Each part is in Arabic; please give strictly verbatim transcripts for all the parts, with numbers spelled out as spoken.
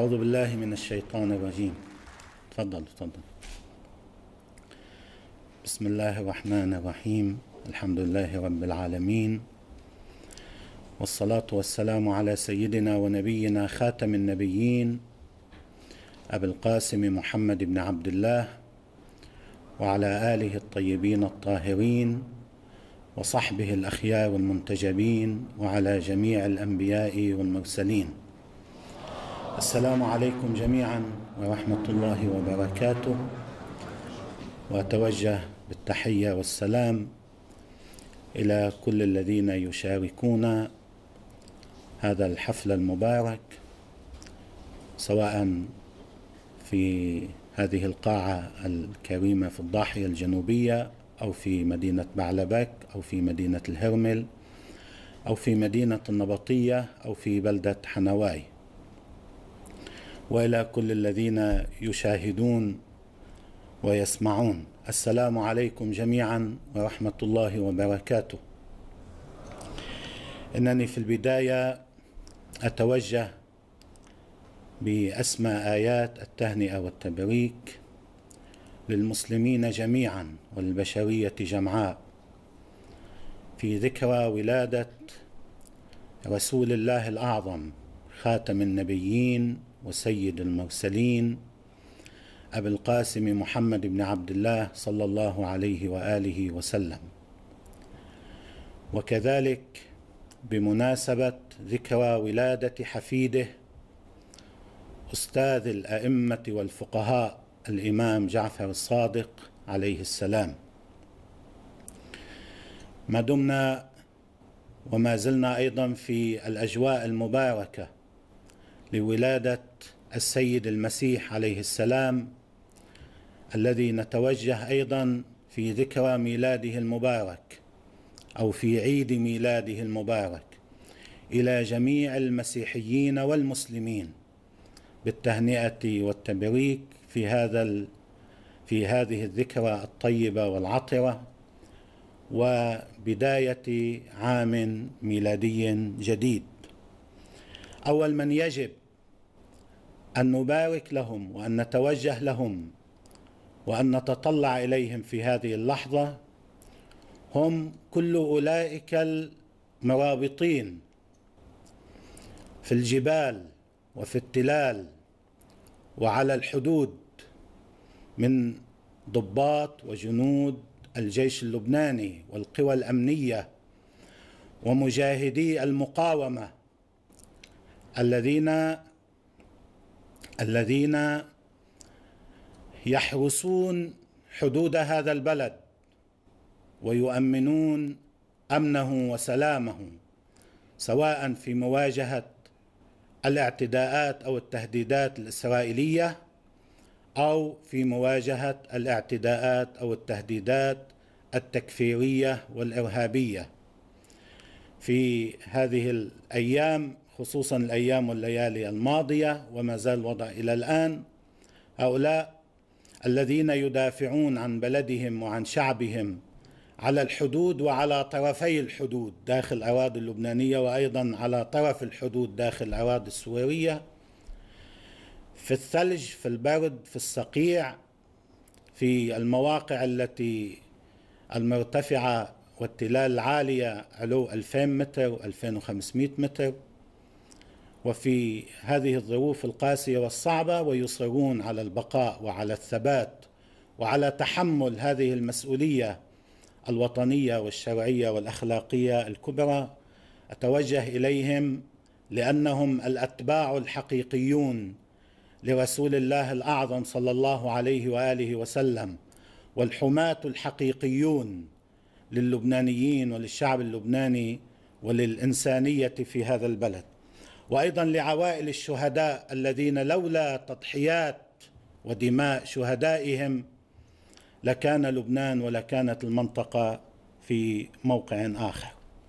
أعوذ بالله من الشيطان الرجيم. تفضل تفضل. بسم الله الرحمن الرحيم. الحمد لله رب العالمين، والصلاة والسلام على سيدنا ونبينا خاتم النبيين أبي القاسم محمد بن عبد الله، وعلى آله الطيبين الطاهرين، وصحبه الأخيار المنتجبين، وعلى جميع الأنبياء والمرسلين. السلام عليكم جميعا ورحمة الله وبركاته، وأتوجه بالتحية والسلام إلى كل الذين يشاركون هذا الحفل المبارك، سواء في هذه القاعة الكريمة في الضاحية الجنوبية، أو في مدينة بعلبك، أو في مدينة الهرمل، أو في مدينة النبطية، أو في بلدة حنواي، وإلى كل الذين يشاهدون ويسمعون. السلام عليكم جميعا ورحمة الله وبركاته. إنني في البداية أتوجه بأسمى آيات التهنئة والتبريك للمسلمين جميعا والبشرية جمعاء في ذكرى ولادة رسول الله الأعظم خاتم النبيين وسيد المرسلين أبي القاسم محمد بن عبد الله صلى الله عليه وآله وسلم، وكذلك بمناسبة ذكرى ولادة حفيده أستاذ الأئمة والفقهاء الإمام جعفر الصادق عليه السلام. ما دمنا وما زلنا أيضا في الأجواء المباركة لولادة السيد المسيح عليه السلام، الذي نتوجه أيضا في ذكرى ميلاده المبارك أو في عيد ميلاده المبارك إلى جميع المسيحيين والمسلمين بالتهنئة والتبريك في هذا في هذه الذكرى الطيبة والعطرة، وبداية عام ميلادي جديد. أول من يجب أن نبارك لهم وأن نتوجه لهم وأن نتطلع إليهم في هذه اللحظة هم كل أولئك المرابطين في الجبال وفي التلال وعلى الحدود من ضباط وجنود الجيش اللبناني والقوى الأمنية ومجاهدي المقاومة الذين الذين يحرسون حدود هذا البلد ويؤمنون أمنه وسلامه، سواء في مواجهة الاعتداءات أو التهديدات الإسرائيلية، أو في مواجهة الاعتداءات أو التهديدات التكفيرية والإرهابية. في هذه الأيام، خصوصا الأيام والليالي الماضية وما زال الوضع إلى الآن، هؤلاء الذين يدافعون عن بلدهم وعن شعبهم على الحدود وعلى طرفي الحدود داخل الأراضي اللبنانية، وأيضا على طرف الحدود داخل الأراضي السورية، في الثلج، في البرد، في الصقيع، في المواقع التي المرتفعة والتلال العالية علو ألفين متر وألفين وخمسمائة متر، وفي هذه الظروف القاسية والصعبة، ويصرون على البقاء وعلى الثبات وعلى تحمل هذه المسؤولية الوطنية والشرعية والأخلاقية الكبرى. أتوجه إليهم لأنهم الأتباع الحقيقيون لرسول الله الأعظم صلى الله عليه وآله وسلم، والحماة الحقيقيون للبنانيين وللشعب اللبناني وللإنسانية في هذا البلد، وأيضا لعوائل الشهداء الذين لولا تضحيات ودماء شهدائهم لكان لبنان ولكانت المنطقة في موقع آخر.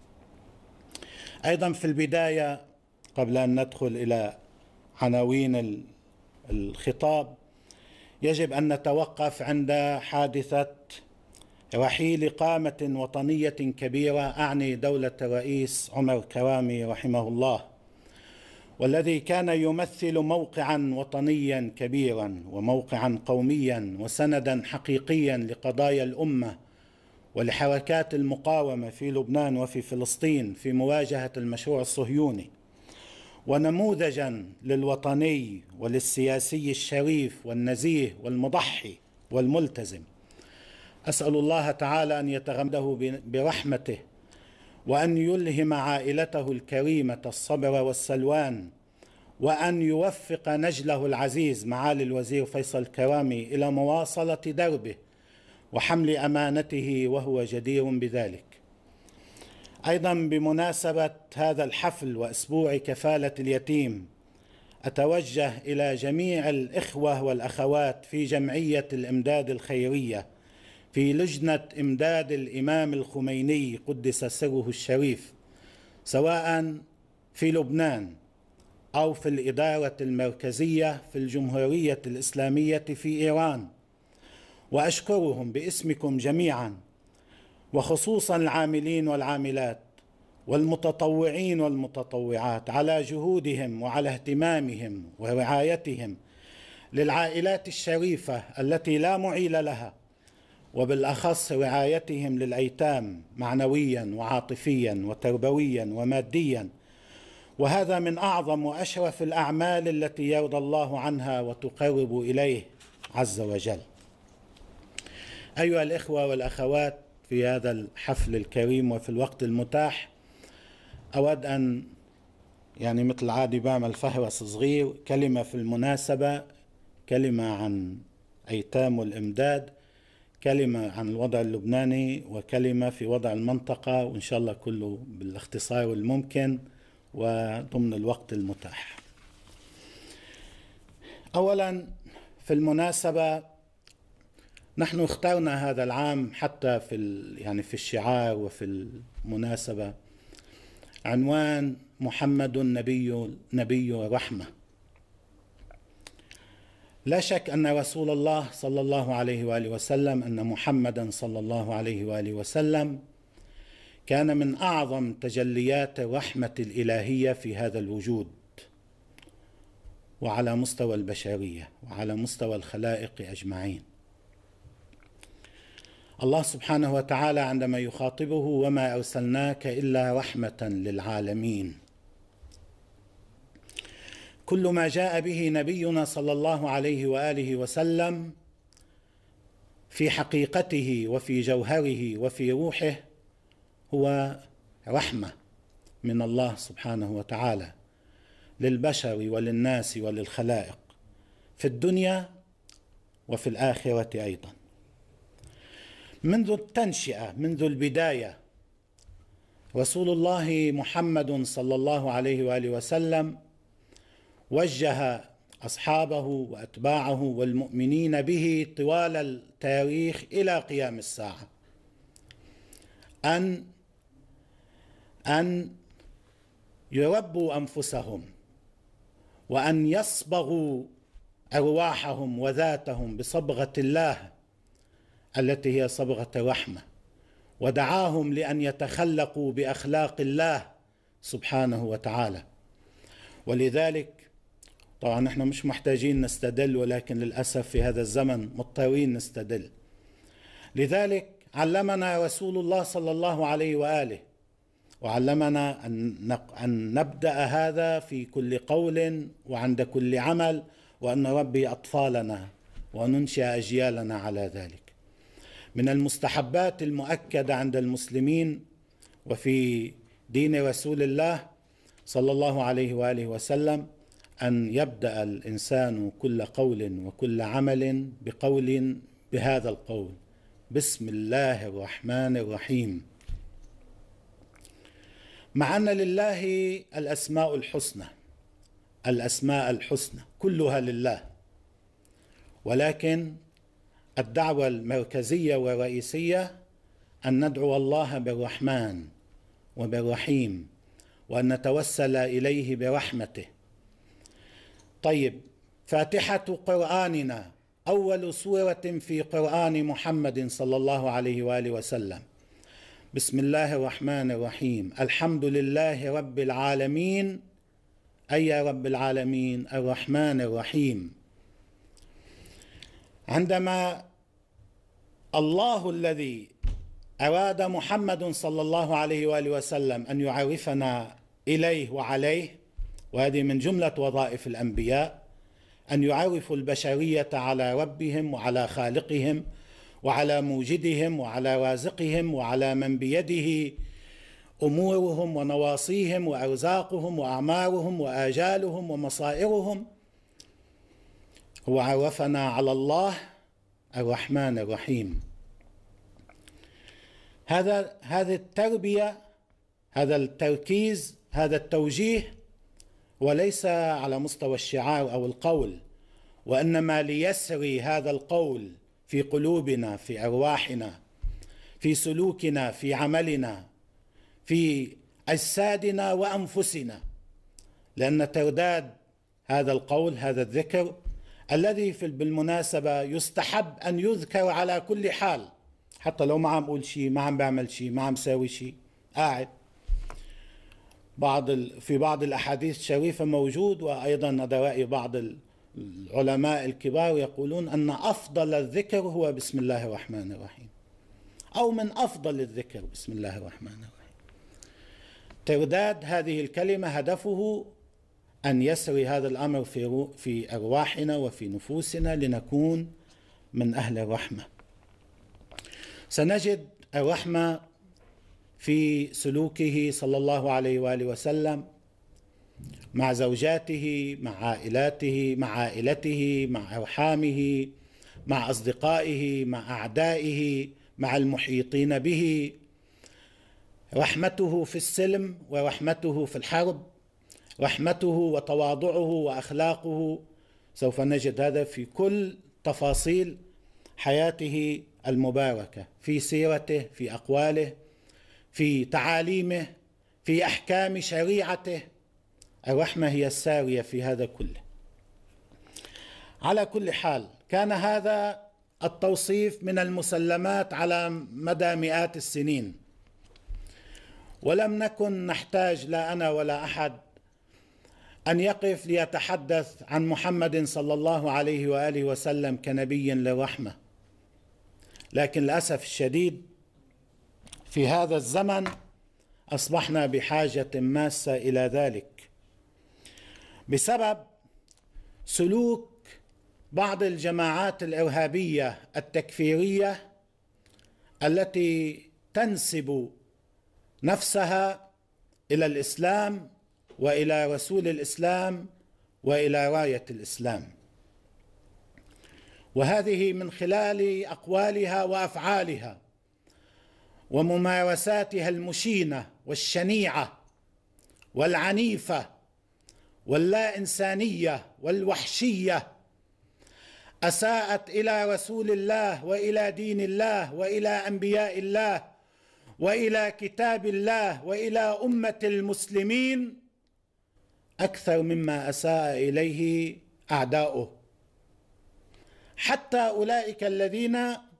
أيضا في البداية، قبل أن ندخل إلى عناوين الخطاب، يجب أن نتوقف عند حادثة رحيل قامة وطنية كبيرة، أعني دولة الرئيس عمر كرامي رحمه الله، والذي كان يمثل موقعا وطنيا كبيرا وموقعا قوميا وسندا حقيقيا لقضايا الأمة ولحركات المقاومة في لبنان وفي فلسطين في مواجهة المشروع الصهيوني، ونموذجا للوطني وللسياسي الشريف والنزيه والمضحي والملتزم. أسأل الله تعالى أن يتغمده برحمته، وأن يلهم عائلته الكريمة الصبر والسلوان، وأن يوفق نجله العزيز معالي الوزير فيصل كرامي إلى مواصلة دربه وحمل أمانته وهو جدير بذلك. أيضا بمناسبة هذا الحفل وأسبوع كفالة اليتيم، أتوجه إلى جميع الإخوة والأخوات في جمعية الإمداد الخيرية في لجنة إمداد الإمام الخميني قدس سره الشريف، سواء في لبنان أو في الإدارة المركزية في الجمهورية الإسلامية في إيران، وأشكرهم باسمكم جميعا، وخصوصا العاملين والعاملات والمتطوعين والمتطوعات على جهودهم وعلى اهتمامهم ورعايتهم للعائلات الشريفة التي لا معيل لها، وبالأخص رعايتهم للأيتام معنويا وعاطفيا وتربويا وماديا، وهذا من أعظم وأشرف الأعمال التي يرضى الله عنها وتقرب إليه عز وجل. أيها الإخوة والأخوات، في هذا الحفل الكريم وفي الوقت المتاح أود أن يعني مثل عادي بعمل فهرس صغير، كلمة في المناسبة، كلمة عن أيتام والإمداد، كلمة عن الوضع اللبناني، وكلمة في وضع المنطقة، وإن شاء الله كله بالاختصار الممكن وضمن الوقت المتاح. أولا في المناسبة، نحن اخترنا هذا العام حتى في يعني في الشعار وفي المناسبة عنوان محمد نبي نبي رحمة. لا شك أن رسول الله صلى الله عليه وآله وسلم أن محمدا صلى الله عليه وآله وسلم كان من أعظم تجليات الرحمة الإلهية في هذا الوجود، وعلى مستوى البشرية وعلى مستوى الخلائق أجمعين. الله سبحانه وتعالى عندما يخاطبه: وما أرسلناك إلا رحمة للعالمين، كل ما جاء به نبينا صلى الله عليه وآله وسلم في حقيقته وفي جوهره وفي روحه هو رحمة من الله سبحانه وتعالى للبشر وللناس وللخلائق في الدنيا وفي الآخرة أيضا. منذ التنشئة، منذ البداية، رسول الله محمد صلى الله عليه وآله وسلم وجه أصحابه وأتباعه والمؤمنين به طوال التاريخ إلى قيام الساعة أن أن يربوا أنفسهم، وأن يصبغوا أرواحهم وذاتهم بصبغة الله التي هي صبغة الرحمة، ودعاهم لأن يتخلقوا بأخلاق الله سبحانه وتعالى. ولذلك طبعا نحن مش محتاجين نستدل، ولكن للأسف في هذا الزمن مضطرين نستدل. لذلك علمنا رسول الله صلى الله عليه وآله، وعلمنا أن نبدأ هذا في كل قول وعند كل عمل، وأن نربي أطفالنا وننشئ أجيالنا على ذلك. من المستحبات المؤكدة عند المسلمين وفي دين رسول الله صلى الله عليه وآله وسلم أن يبدأ الإنسان كل قول وكل عمل بقول بهذا القول: بسم الله الرحمن الرحيم. مع أن لله الأسماء الحسنى، الأسماء الحسنى كلها لله، ولكن الدعوة المركزية والرئيسية أن ندعو الله بالرحمن وبالرحيم، وأن نتوسل إليه برحمته. طيب، فاتحة قرآننا أول سورة في قرآن محمد صلى الله عليه وآله وسلم: بسم الله الرحمن الرحيم، الحمد لله رب العالمين أي يا رب العالمين الرحمن الرحيم. عندما الله الذي أراد محمد صلى الله عليه وآله وسلم أن يعرفنا إليه وعليه، وهذه من جملة وظائف الأنبياء، أن يعرفوا البشرية على ربهم وعلى خالقهم وعلى موجدهم وعلى رازقهم وعلى من بيده أمورهم ونواصيهم وأرزاقهم وأعمارهم وآجالهم ومصائرهم. هو عرفنا على الله الرحمن الرحيم. هذا هذه التربية، هذا التركيز، هذا التوجيه وليس على مستوى الشعار أو القول، وإنما ليسري هذا القول في قلوبنا، في أرواحنا، في سلوكنا، في عملنا، في أجسادنا وأنفسنا. لأن ترداد هذا القول، هذا الذكر الذي في بالمناسبة يستحب أن يذكر على كل حال، حتى لو ما عم أقول شيء، ما عم بعمل شيء، ما عم ساوي شيء، قاعد. بعض في بعض الأحاديث الشريفة موجود، وأيضا هذا رأي بعض العلماء الكبار يقولون أن أفضل الذكر هو بسم الله الرحمن الرحيم، أو من أفضل الذكر بسم الله الرحمن الرحيم. ترداد هذه الكلمة هدفه أن يسري هذا الأمر في في أرواحنا وفي نفوسنا لنكون من أهل الرحمة. سنجد الرحمة في سلوكه صلى الله عليه وآله وسلم مع زوجاته، مع عائلاته، مع عائلته، مع أرحامه، مع أصدقائه، مع أعدائه، مع المحيطين به. رحمته في السلم ورحمته في الحرب، رحمته وتواضعه وأخلاقه، سوف نجد هذا في كل تفاصيل حياته المباركة، في سيرته، في أقواله، في تعاليمه، في أحكام شريعته. الرحمة هي السارية في هذا كله. على كل حال، كان هذا التوصيف من المسلمات على مدى مئات السنين، ولم نكن نحتاج لا أنا ولا أحد أن يقف ليتحدث عن محمد صلى الله عليه وآله وسلم كنبي للرحمة. لكن للأسف الشديد في هذا الزمن أصبحنا بحاجة ماسة إلى ذلك بسبب سلوك بعض الجماعات الإرهابية التكفيرية التي تنسب نفسها إلى الإسلام وإلى رسول الإسلام وإلى راية الإسلام، وهذه من خلال أقوالها وأفعالها وممارساتها المشينة والشنيعة والعنيفة واللا إنسانية والوحشية أساءت إلى رسول الله وإلى دين الله وإلى أنبياء الله وإلى كتاب الله وإلى أمة المسلمين أكثر مما أساء إليه أعداؤه. حتى أولئك الذين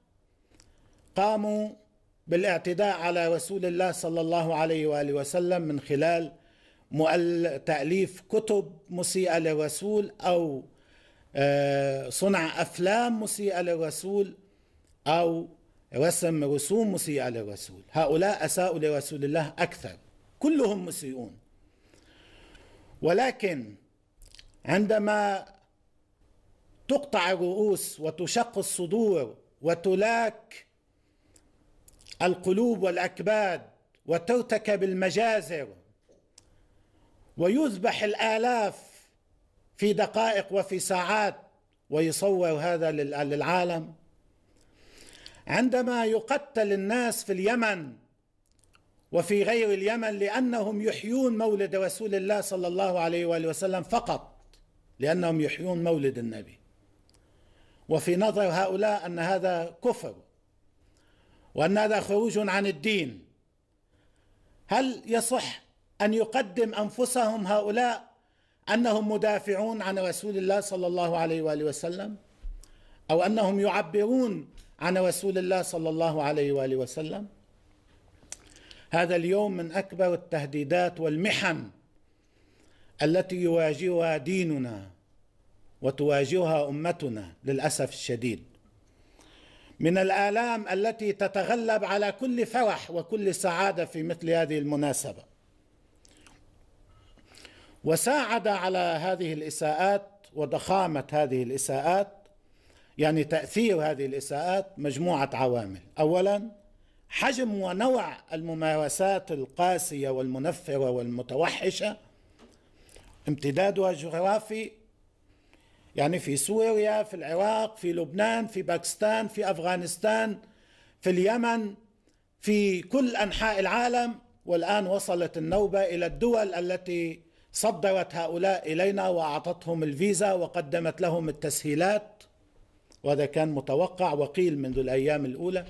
قاموا بالاعتداء على رسول الله صلى الله عليه وآله وسلم من خلال تأليف كتب مسيئة للرسول أو صنع أفلام مسيئة للرسول أو رسم رسوم مسيئة للرسول، هؤلاء أساءوا لرسول الله أكثر، كلهم مسيئون. ولكن عندما تقطع الرؤوس وتشق الصدور وتلاك القلوب والأكباد وترتكب المجازر ويذبح الآلاف في دقائق وفي ساعات ويصور هذا للعالم، عندما يقتل الناس في اليمن وفي غير اليمن لأنهم يحيون مولد رسول الله صلى الله عليه وآله وسلم فقط، لأنهم يحيون مولد النبي، وفي نظر هؤلاء أن هذا كفر وأن هذا خروج عن الدين، هل يصح أن يقدم أنفسهم هؤلاء أنهم مدافعون عن رسول الله صلى الله عليه وآله وسلم، أو أنهم يعبرون عن رسول الله صلى الله عليه وآله وسلم؟ هذا اليوم من أكبر التهديدات والمحن التي يواجهها ديننا وتواجهها أمتنا للأسف الشديد، من الآلام التي تتغلب على كل فرح وكل سعادة في مثل هذه المناسبة. وساعد على هذه الإساءات وضخامة هذه الإساءات، يعني تأثير هذه الإساءات، مجموعة عوامل. أولا، حجم ونوع الممارسات القاسية والمنفرة والمتوحشة، امتدادها الجغرافي، يعني في سوريا، في العراق، في لبنان، في باكستان، في أفغانستان، في اليمن، في كل أنحاء العالم. والآن وصلت النوبة إلى الدول التي صدرت هؤلاء إلينا وأعطتهم الفيزا وقدمت لهم التسهيلات، وهذا كان متوقع وقيل منذ الأيام الأولى.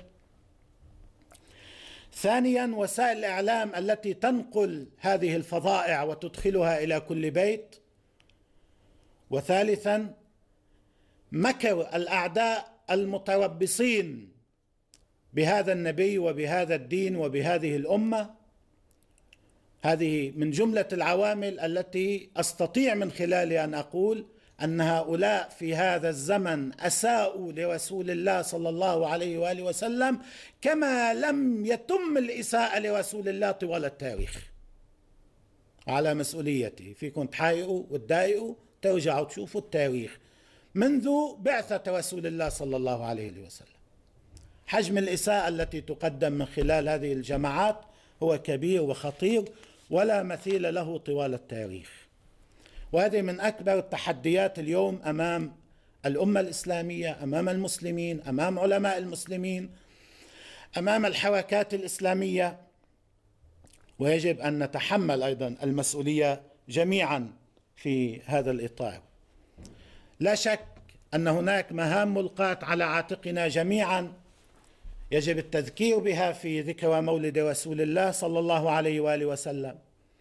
ثانيا، وسائل الإعلام التي تنقل هذه الفظائع وتدخلها إلى كل بيت. وثالثا، مكر الأعداء المتربصين بهذا النبي وبهذا الدين وبهذه الأمة. هذه من جملة العوامل التي أستطيع من خلالها أن أقول أن هؤلاء في هذا الزمن أساءوا لرسول الله صلى الله عليه وآله وسلم كما لم يتم الإساءة لرسول الله طوال التاريخ. على مسؤوليتي، فيكم تحايقوا وتضايقوا، ترجعوا تشوفوا التاريخ منذ بعثة رسول الله صلى الله عليه وسلم. حجم الإساءة التي تقدم من خلال هذه الجماعات هو كبير وخطير ولا مثيل له طوال التاريخ. وهذه من أكبر التحديات اليوم أمام الأمة الإسلامية، أمام المسلمين، أمام علماء المسلمين، أمام الحركات الإسلامية، ويجب أن نتحمل أيضا المسؤولية جميعا في هذا الإطار. لا شك أن هناك مهام ملقاة على عاتقنا جميعا يجب التذكير بها في ذكرى مولد رسول الله صلى الله عليه وآله وسلم.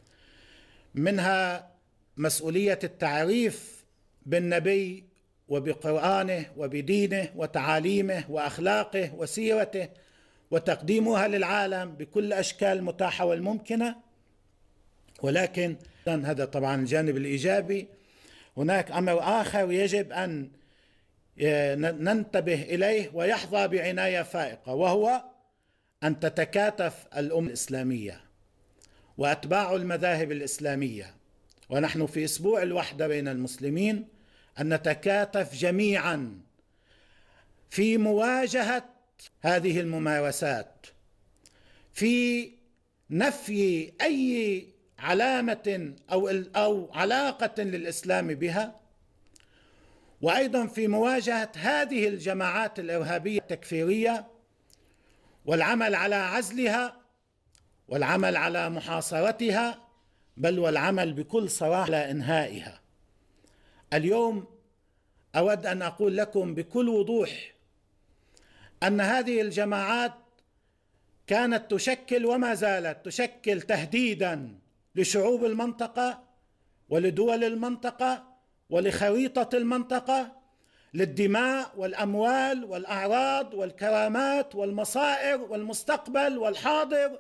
منها مسؤولية التعريف بالنبي وبقرآنه وبدينه وتعاليمه وأخلاقه وسيرته وتقديمها للعالم بكل أشكال المتاحة والممكنة. ولكن هذا طبعا الجانب الإيجابي. هناك أمر آخر يجب أن ننتبه إليه ويحظى بعناية فائقة، وهو أن تتكاتف الأمة الإسلامية وأتباع المذاهب الإسلامية، ونحن في أسبوع الوحدة بين المسلمين، أن نتكاتف جميعا في مواجهة هذه الممارسات، في نفي أي علامة أو أو علاقة للإسلام بها، وأيضا في مواجهة هذه الجماعات الإرهابية التكفيرية، والعمل على عزلها والعمل على محاصرتها، بل والعمل بكل صراحة على إنهائها. اليوم أود أن أقول لكم بكل وضوح أن هذه الجماعات كانت تشكل وما زالت تشكل تهديدا لشعوب المنطقة ولدول المنطقة ولخريطة المنطقة، للدماء والأموال والأعراض والكرامات والمصائر والمستقبل والحاضر،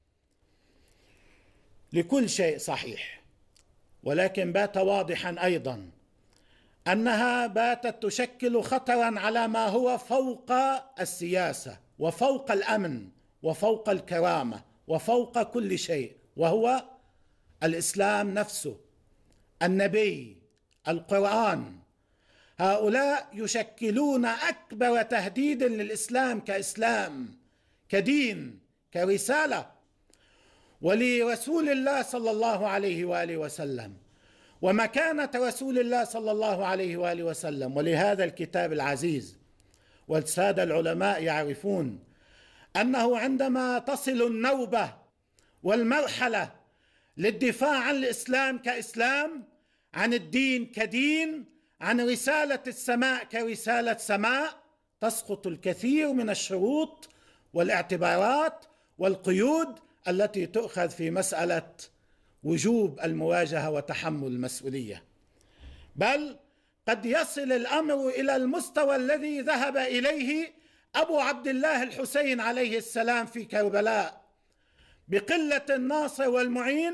لكل شيء صحيح. ولكن بات واضحا أيضا أنها باتت تشكل خطرا على ما هو فوق السياسة وفوق الأمن وفوق الكرامة وفوق كل شيء، وهو الإسلام نفسه، النبي، القرآن. هؤلاء يشكلون أكبر تهديد للإسلام كإسلام، كدين، كرسالة، ولرسول الله صلى الله عليه وآله وسلم ومكانة رسول الله صلى الله عليه وآله وسلم ولهذا الكتاب العزيز. والسادة العلماء يعرفون أنه عندما تصل النوبة والمرحلة للدفاع عن الإسلام كإسلام، عن الدين كدين، عن رسالة السماء كرسالة سماء، تسقط الكثير من الشروط والاعتبارات والقيود التي تؤخذ في مسألة وجوب المواجهة وتحمل المسؤولية. بل قد يصل الأمر إلى المستوى الذي ذهب إليه أبو عبد الله الحسين عليه السلام في كربلاء، بقلة الناصر والمعين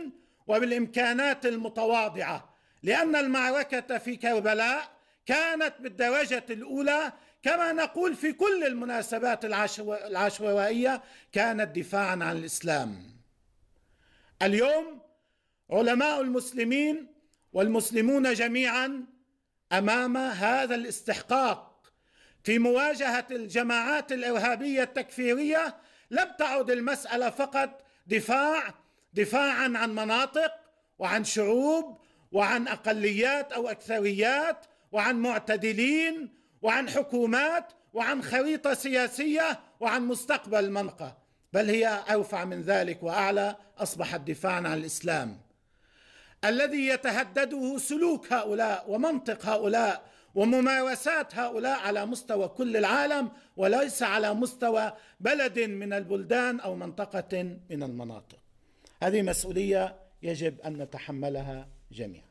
وبالإمكانات المتواضعة، لأن المعركة في كربلاء كانت بالدرجة الأولى، كما نقول في كل المناسبات العشوائية، كانت دفاعا عن الإسلام. اليوم علماء المسلمين والمسلمون جميعا أمام هذا الاستحقاق في مواجهة الجماعات الإرهابية التكفيرية. لم تعد المسألة فقط دفاع دفاعا عن مناطق وعن شعوب وعن أقليات أو أكثريات وعن معتدلين وعن حكومات وعن خريطة سياسية وعن مستقبل منطقة، بل هي أوسع من ذلك وأعلى. أصبحت دفاعا عن الإسلام الذي يتهدده سلوك هؤلاء ومنطق هؤلاء وممارسات هؤلاء على مستوى كل العالم، وليس على مستوى بلد من البلدان أو منطقة من المناطق. هذه مسؤولية يجب أن نتحملها جميعا.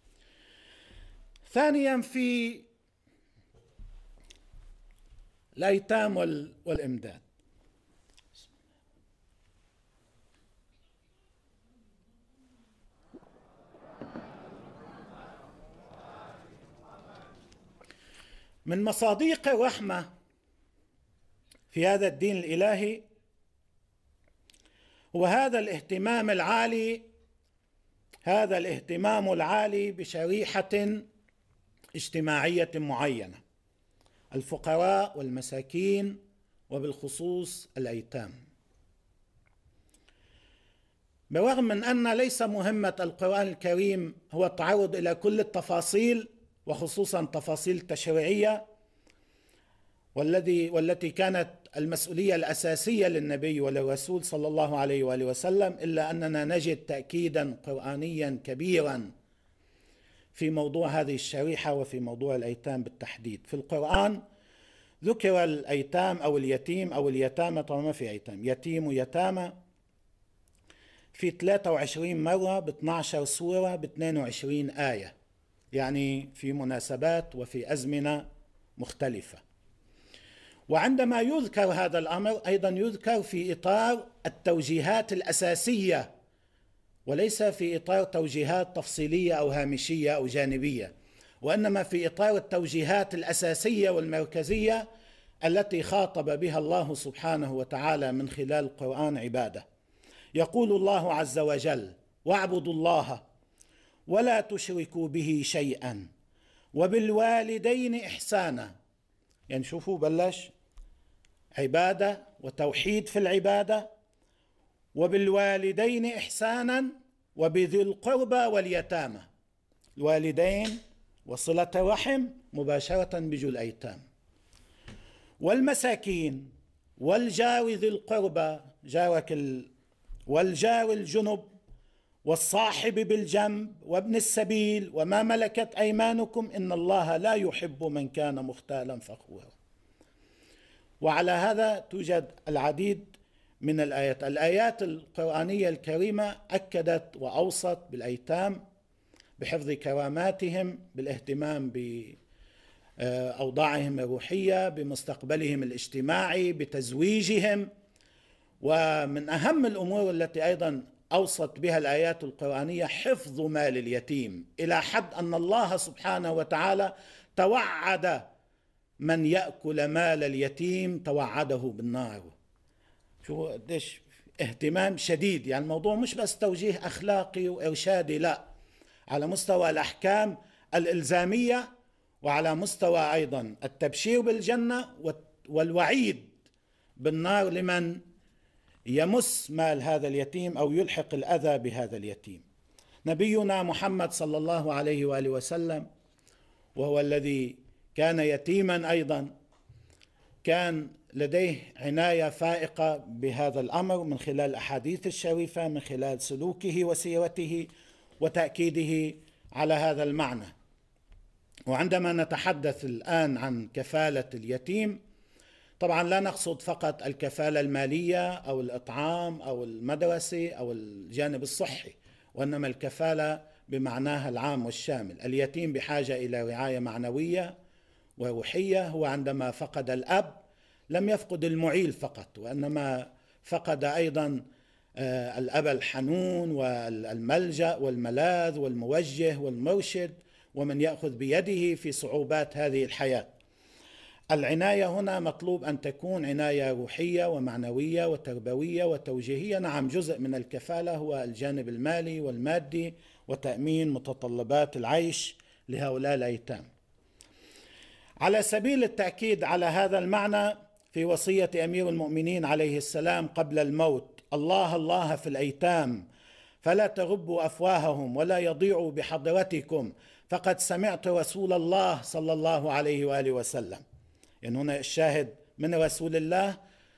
ثانيا، في الأيتام والإمداد. من مصادق الرحمة في هذا الدين الإلهي هو هذا الاهتمام العالي هذا الاهتمام العالي بشريحة اجتماعية معينة، الفقراء والمساكين وبالخصوص الأيتام. برغم من أن ليس مهمة القرآن الكريم هو التعرض إلى كل التفاصيل، وخصوصا تفاصيل تشريعية، والذي والتي كانت المسؤولية الأساسية للنبي وللرسول صلى الله عليه وآله وسلم، إلا أننا نجد تأكيدا قرآنيا كبيرا في موضوع هذه الشريحة وفي موضوع الأيتام بالتحديد. في القرآن ذكر الأيتام أو اليتيم أو اليتامى، طبعا ما في أيتام، يتيم ويتامى في ثلاثة وعشرين مرة ب اثنتي عشرة سورة ب اثنين وعشرين آية، يعني في مناسبات وفي أزمنة مختلفة. وعندما يذكر هذا الأمر أيضا يذكر في إطار التوجيهات الأساسية، وليس في إطار توجيهات تفصيلية أو هامشية أو جانبية، وإنما في إطار التوجيهات الأساسية والمركزية التي خاطب بها الله سبحانه وتعالى من خلال القرآن عباده. يقول الله عز وجل: واعبدوا الله ولا تشركوا به شيئا وبالوالدين إحسانا. يعني شوفوا، بلش عبادة وتوحيد في العبادة، وبالوالدين إحسانا وبذي القربى واليتامى، الوالدين وصلة رحم مباشرة بجو الأيتام، والمساكين والجار ذي القربى جارك ال... والجار الجنب والصاحب بالجنب وابن السبيل وما ملكت أيمانكم إن الله لا يحب من كان مختالا فخورا. وعلى هذا توجد العديد من الآيات. الآيات القرآنية الكريمة أكدت وأوصت بالأيتام بحفظ كراماتهم، بالاهتمام بأوضاعهم الروحية، بمستقبلهم الاجتماعي، بتزويجهم. ومن أهم الأمور التي أيضا أوصت بها الآيات القرآنية حفظ مال اليتيم، إلى حد أن الله سبحانه وتعالى توعد من يأكل مال اليتيم توعده بالنار. شو قديش اهتمام شديد، يعني الموضوع مش بس توجيه أخلاقي وإرشادي، لا، على مستوى الأحكام الإلزامية، وعلى مستوى أيضا التبشير بالجنة والوعيد بالنار لمن يمس مال هذا اليتيم أو يلحق الأذى بهذا اليتيم. نبينا محمد صلى الله عليه وآله وسلم، وهو الذي كان يتيما أيضا، كان لديه عناية فائقة بهذا الأمر من خلال الأحاديث الشريفة، من خلال سلوكه وسيرته وتأكيده على هذا المعنى. وعندما نتحدث الآن عن كفالة اليتيم، طبعا لا نقصد فقط الكفالة المالية أو الإطعام أو المدرسة أو الجانب الصحي، وإنما الكفالة بمعناها العام والشامل. اليتيم بحاجة إلى رعاية معنوية وروحية. هو عندما فقد الأب لم يفقد المعيل فقط، وإنما فقد أيضا الأب الحنون والملجأ والملاذ والموجه والمرشد ومن يأخذ بيده في صعوبات هذه الحياة. العناية هنا مطلوب أن تكون عناية روحية ومعنوية وتربوية وتوجيهية. نعم، جزء من الكفالة هو الجانب المالي والمادي وتأمين متطلبات العيش لهؤلاء الأيتام. على سبيل التأكيد على هذا المعنى، في وصية أمير المؤمنين عليه السلام قبل الموت: الله الله في الأيتام فلا تغبوا أفواههم ولا يضيعوا بحضرتكم فقد سمعت رسول الله صلى الله عليه وآله وسلم. يعني هنا الشاهد من رسول الله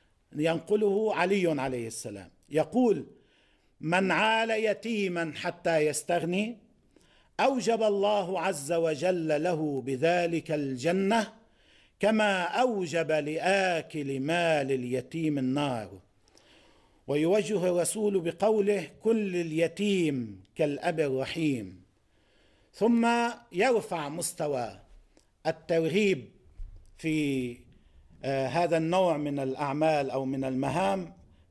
ينقله علي عليه السلام، يقول: من عال يتيما حتى يستغني أوجب الله عز وجل له بذلك الجنة كما أوجب لآكل مال اليتيم النار. ويوجه الرسول بقوله: كل اليتيم كالأب الرحيم. ثم يرفع مستوى الترغيب في آه هذا النوع من الأعمال أو من المهام.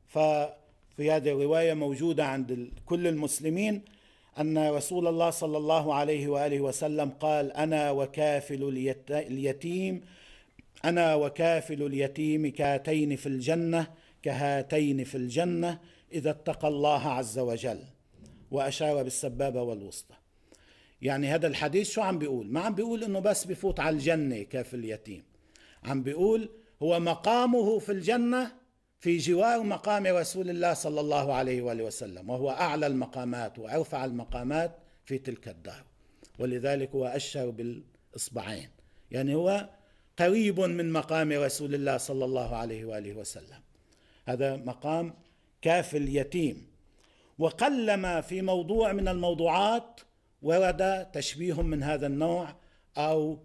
ففي هذه الرواية موجودة عند كل المسلمين أن رسول الله صلى الله عليه وآله وسلم قال: أنا وكافل اليتيم أنا وكافل اليتيم كهاتين في الجنة كهاتين في الجنة إذا اتقى الله عز وجل، وأشار بالسبابة والوسطى. يعني هذا الحديث شو عم بيقول؟ ما عم بيقول إنه بس بفوت على الجنة كافل اليتيم، عم بيقول هو مقامه في الجنة في جوار مقام رسول الله صلى الله عليه وآله وسلم، وهو أعلى المقامات وأرفع المقامات في تلك الدار، ولذلك هو أشر بالإصبعين، يعني هو قريب من مقام رسول الله صلى الله عليه وآله وسلم. هذا مقام كافل يتيم. وقلما في موضوع من الموضوعات ورد تشبيه من هذا النوع أو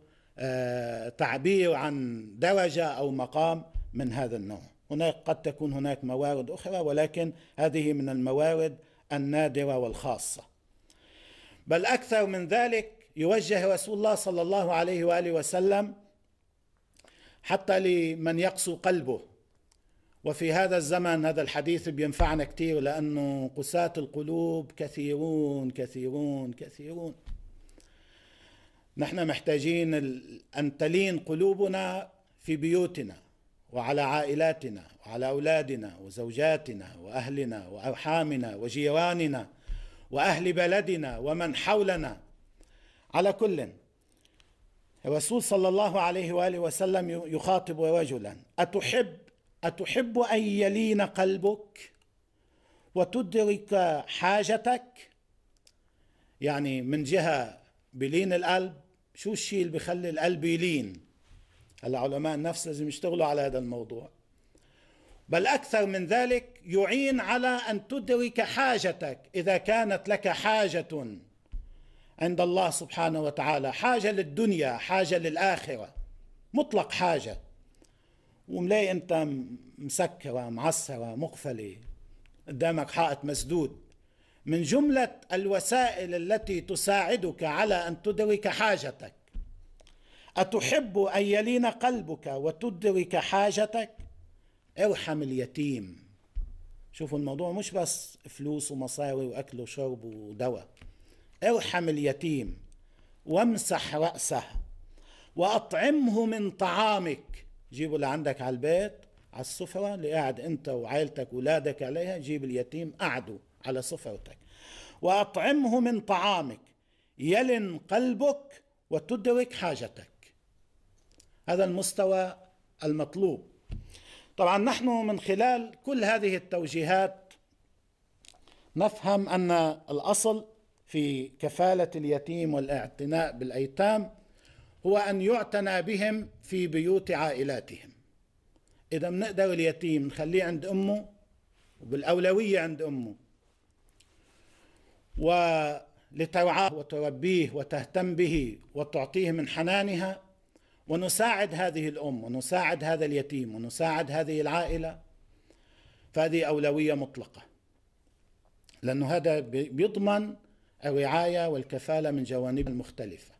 آه تعبير عن درجة أو مقام من هذا النوع. هناك قد تكون هناك موارد أخرى، ولكن هذه من الموارد النادرة والخاصة. بل أكثر من ذلك، يوجه رسول الله صلى الله عليه وآله وسلم حتى لمن يقسو قلبه. وفي هذا الزمن هذا الحديث بينفعنا كثير، لأنه قساة القلوب كثيرون كثيرون كثيرون. نحن محتاجين أن تلين قلوبنا في بيوتنا وعلى عائلاتنا وعلى أولادنا وزوجاتنا وأهلنا وأرحامنا وجيراننا وأهل بلدنا ومن حولنا. على كل، الرسول صلى الله عليه وآله وسلم يخاطب رجلا: أتحب أتحب أن يلين قلبك وتدرك حاجتك؟ يعني من جهة بلين القلب، شو الشيء اللي بيخلي القلب يلين؟ هلا علماء النفس لازم يشتغلوا على هذا الموضوع. بل أكثر من ذلك، يعين على أن تدرك حاجتك. إذا كانت لك حاجة عند الله سبحانه وتعالى، حاجة للدنيا، حاجة للآخرة، مطلق حاجة، وملاقي أنت مسكرة معسرة مقفلة قدامك حائط مسدود، من جملة الوسائل التي تساعدك على أن تدرك حاجتك: أتحب أن يلين قلبك وتدرك حاجتك؟ ارحم اليتيم. شوفوا الموضوع مش بس فلوس ومصاري وأكل وشرب ودواء. ارحم اليتيم وامسح رأسه وأطعمه من طعامك. جيبوا اللي عندك على البيت على السفرة اللي قاعد أنت وعائلتك وولادك عليها، جيب اليتيم قعدوا على سفرتك وأطعمه من طعامك يلن قلبك وتدرك حاجتك. هذا المستوى المطلوب. طبعا نحن من خلال كل هذه التوجيهات نفهم أن الأصل في كفالة اليتيم والاعتناء بالأيتام هو أن يعتنى بهم في بيوت عائلاتهم. إذا بنقدر اليتيم نخليه عند أمه، وبالأولوية عند أمه، ولترعاه وتربيه وتهتم به وتعطيه من حنانها، ونساعد هذه الأم ونساعد هذا اليتيم ونساعد هذه العائلة، فهذه أولوية مطلقة، لأنه هذا بيضمن الرعاية والكفالة من جوانب المختلفة.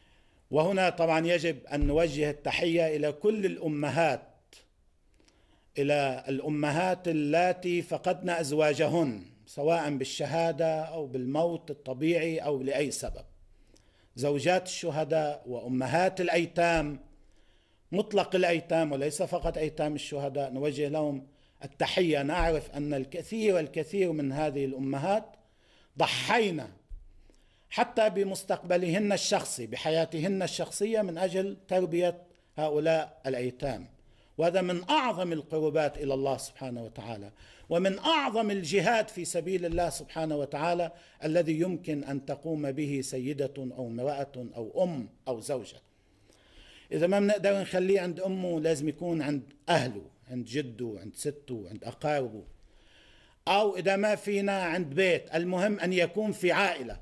وهنا طبعا يجب أن نوجه التحية إلى كل الأمهات إلى الأمهات اللاتي فقدن أزواجهن سواء بالشهادة أو بالموت الطبيعي أو لأي سبب. زوجات الشهداء وأمهات الأيتام، مطلق الأيتام وليس فقط أيتام الشهداء، نوجه لهم التحية. نعرف أن الكثير الكثير من هذه الأمهات ضحينا حتى بمستقبلهن الشخصي، بحياتهن الشخصية، من أجل تربية هؤلاء الأيتام. وهذا من أعظم القربات إلى الله سبحانه وتعالى، ومن أعظم الجهاد في سبيل الله سبحانه وتعالى الذي يمكن أن تقوم به سيدة أو امرأة أو أم أو زوجة. إذا ما بنقدر نخليه عند أمه لازم يكون عند أهله، عند جده، عند سته، عند أقاربه، أو إذا ما فينا عند بيت، المهم أن يكون في عائلة.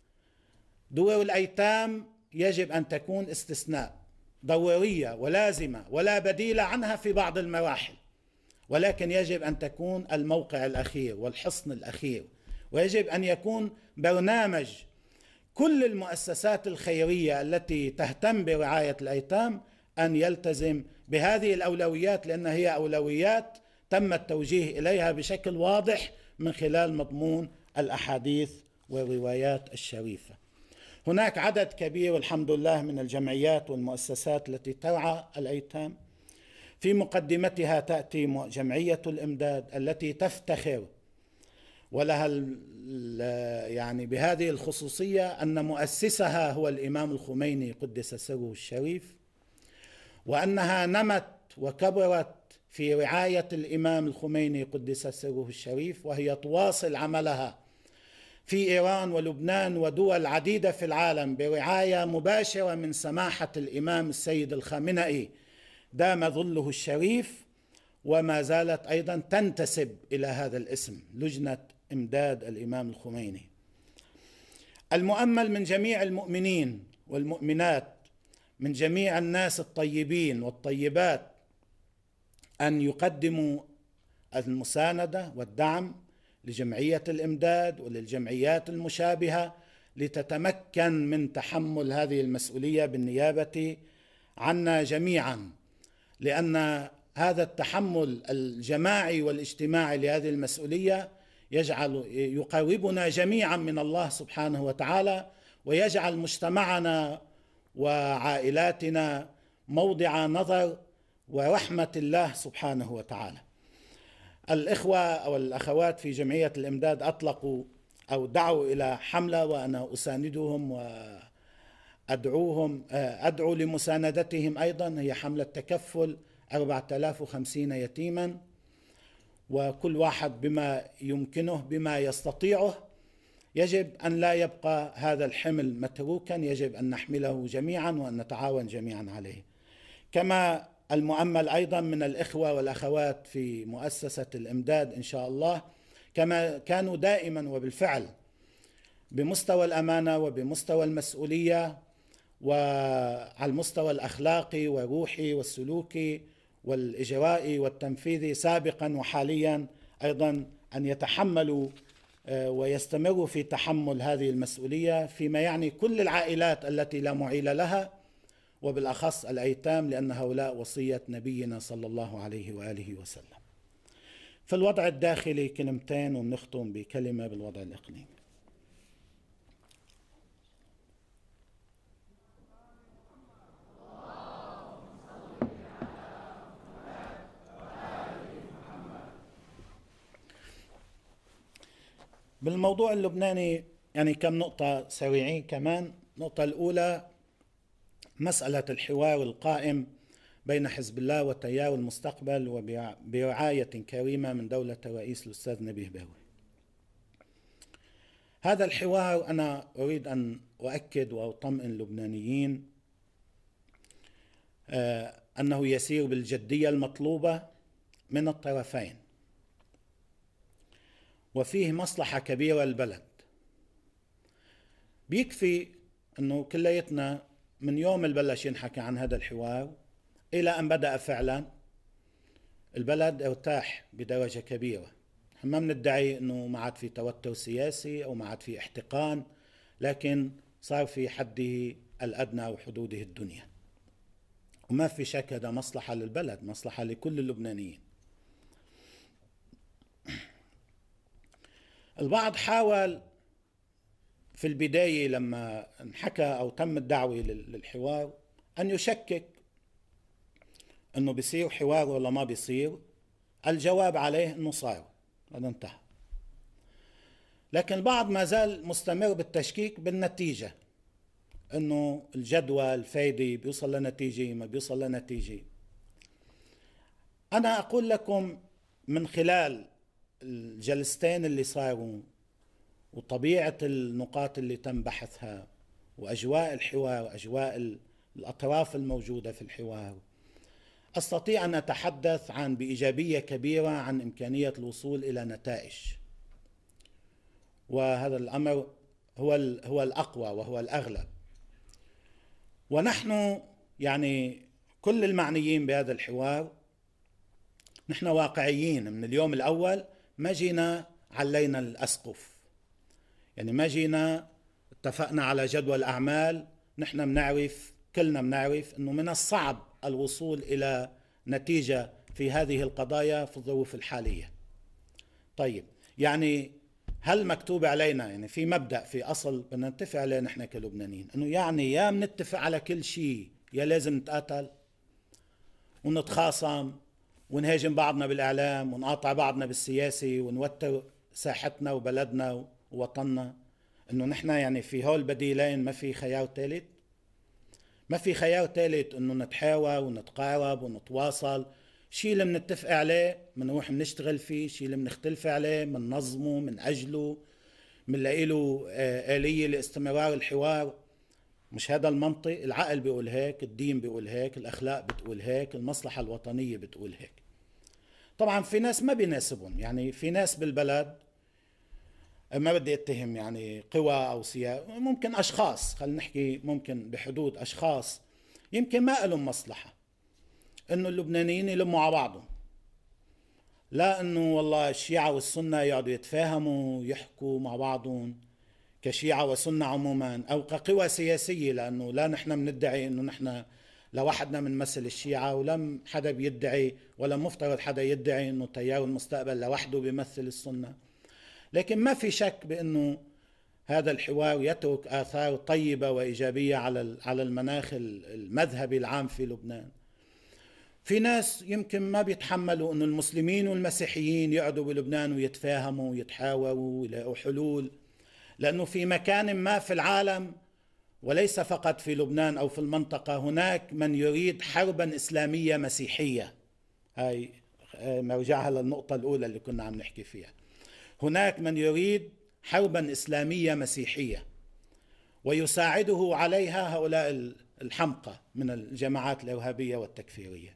دور الأيتام يجب أن تكون استثناء، ضرورية ولازمة ولا بديل عنها في بعض المراحل، ولكن يجب أن تكون الموقع الأخير والحصن الأخير. ويجب أن يكون برنامج كل المؤسسات الخيرية التي تهتم برعاية الأيتام أن يلتزم بهذه الأولويات، لأنها هي أولويات تم التوجيه إليها بشكل واضح من خلال مضمون الأحاديث والروايات الشريفة. هناك عدد كبير والحمد لله من الجمعيات والمؤسسات التي ترعى الأيتام. في مقدمتها تأتي جمعية الإمداد التي تفتخر ولها يعني بهذه الخصوصية أن مؤسسها هو الإمام الخميني قدس سره الشريف، وأنها نمت وكبرت في رعاية الإمام الخميني قدس سره الشريف، وهي تواصل عملها في إيران ولبنان ودول عديدة في العالم برعاية مباشرة من سماحة الإمام السيد الخامنئي دام ظله الشريف، وما زالت أيضا تنتسب إلى هذا الاسم، لجنة إمداد الإمام الخميني. المؤمل من جميع المؤمنين والمؤمنات، من جميع الناس الطيبين والطيبات، أن يقدموا المساندة والدعم لجمعية الإمداد وللجمعيات المشابهة لتتمكن من تحمل هذه المسؤولية بالنيابة عنا جميعا، لأن هذا التحمل الجماعي والاجتماعي لهذه المسؤولية يجعل يقربنا جميعا من الله سبحانه وتعالى، ويجعل مجتمعنا وعائلاتنا موضع نظر ورحمة الله سبحانه وتعالى. الإخوة أو الأخوات في جمعية الإمداد أطلقوا أو دعوا إلى حملة، وأنا أساندهم وأدعوهم أدعو لمساندتهم أيضا. هي حملة تكفل أربعة آلاف وخمسين يتيما، وكل واحد بما يمكنه بما يستطيعه. يجب أن لا يبقى هذا الحمل متروكا، يجب أن نحمله جميعا وأن نتعاون جميعا عليه. كما المؤمل أيضا من الإخوة والأخوات في مؤسسة الإمداد إن شاء الله، كما كانوا دائما وبالفعل بمستوى الأمانة وبمستوى المسؤولية وعلى المستوى الأخلاقي والروحي والسلوكي والإجرائي والتنفيذي سابقا وحاليا أيضا، أن يتحملوا ويستمروا في تحمل هذه المسؤولية فيما يعني كل العائلات التي لا معيل لها، وبالأخص الأيتام، لأن هؤلاء وصية نبينا صلى الله عليه وآله وسلم. في الوضع الداخلي كلمتين ونختم بكلمة بالوضع الإقليمي. بالموضوع اللبناني يعني كم نقطة سريعين كمان. النقطة الأولى مسألة الحوار القائم بين حزب الله وتيار المستقبل وبرعاية كريمة من دولة الرئيس الأستاذ نبيه بهوي. هذا الحوار أنا أريد أن أؤكد وأطمئن اللبنانيين أنه يسير بالجدية المطلوبة من الطرفين، وفيه مصلحة كبيرة للبلد. بيكفي أنه كليتنا من يوم البلش ينحكي عن هذا الحوار إلى أن بدأ فعلا البلد ارتاح بدرجة كبيرة. ما بندعي أنه ما عاد في توتر سياسي أو ما عاد في احتقان، لكن صار في حده الأدنى وحدوده الدنيا، وما في شك هذا مصلحة للبلد، مصلحة لكل اللبنانيين. البعض حاول في البداية لما انحكى أو تم الدعوة للحوار أن يشكك أنه بيصير حوار ولا ما بيصير. الجواب عليه أنه صار، هذا انتهى. لكن البعض ما زال مستمر بالتشكيك بالنتيجة، أنه الجدوى الفايدة بيوصل لنتيجة ما بيوصل لنتيجة. أنا أقول لكم من خلال الجلستين اللي صاروا وطبيعة النقاط اللي تم بحثها وأجواء الحوار وأجواء الأطراف الموجودة في الحوار، أستطيع أن أتحدث عن بإيجابية كبيرة عن إمكانية الوصول إلى نتائج، وهذا الأمر هو هو الأقوى وهو الأغلب. ونحن يعني كل المعنيين بهذا الحوار نحن واقعيين من اليوم الأول. ما جينا علينا الأسقف، يعني ما جينا اتفقنا على جدول أعمال. نحن بنعرف، كلنا بنعرف أنه من الصعب الوصول إلى نتيجة في هذه القضايا في الظروف الحالية. طيب يعني هل مكتوب علينا، يعني في مبدأ في أصل بدنا نتفق عليه نحن كلبنانيين، أنه يعني يا بنتفق على كل شيء يا لازم نتقاتل ونتخاصم ونهاجم بعضنا بالإعلام ونقاطع بعضنا بالسياسي ونوتر ساحتنا وبلدنا ووطننا. أنه نحن يعني في هول البديلين ما في خيار ثالث، ما في خيار ثالث أنه نتحاور ونتقارب ونتواصل. شيء اللي بنتفق عليه بنروح بنشتغل فيه، شيء اللي بنختلف عليه بننظمه من أجله، بنلاقي له آلية لاستمرار الحوار. مش هذا المنطق؟ العقل بيقول هيك، الدين بيقول هيك، الأخلاق بتقول هيك، المصلحة الوطنية بتقول هيك. طبعا في ناس ما بيناسبهم، يعني في ناس بالبلد، ما بدي اتهم يعني قوى أو سياسة، ممكن أشخاص، خلينا نحكي ممكن بحدود أشخاص يمكن ما لهم مصلحة إنه اللبنانيين يلموا على بعضهم، لا إنه والله الشيعة والسنة يقعدوا يتفاهموا ويحكوا مع بعضهم كشيعة وسنة عموما، أو كقوى سياسية، لأنه لا نحن بندعي إنه نحن لوحدنا بنمثل الشيعة، ولم حدا بيدعي ولا مفترض حدا يدعي إنه تيار المستقبل لوحده بيمثل السنة. لكن ما في شك بأنه هذا الحوار يترك آثار طيبة وإيجابية على على المناخ المذهبي العام في لبنان. في ناس يمكن ما بيتحملوا أن المسلمين والمسيحيين يقعدوا بلبنان ويتفاهموا ويتحاوروا ويلاقوا حلول، لأنه في مكان ما في العالم وليس فقط في لبنان أو في المنطقة هناك من يريد حربا إسلامية مسيحية. هاي مرجعها للنقطة الأولى اللي كنا عم نحكي فيها. هناك من يريد حربا إسلامية مسيحية ويساعده عليها هؤلاء الحمقى من الجماعات الإرهابية والتكفيرية.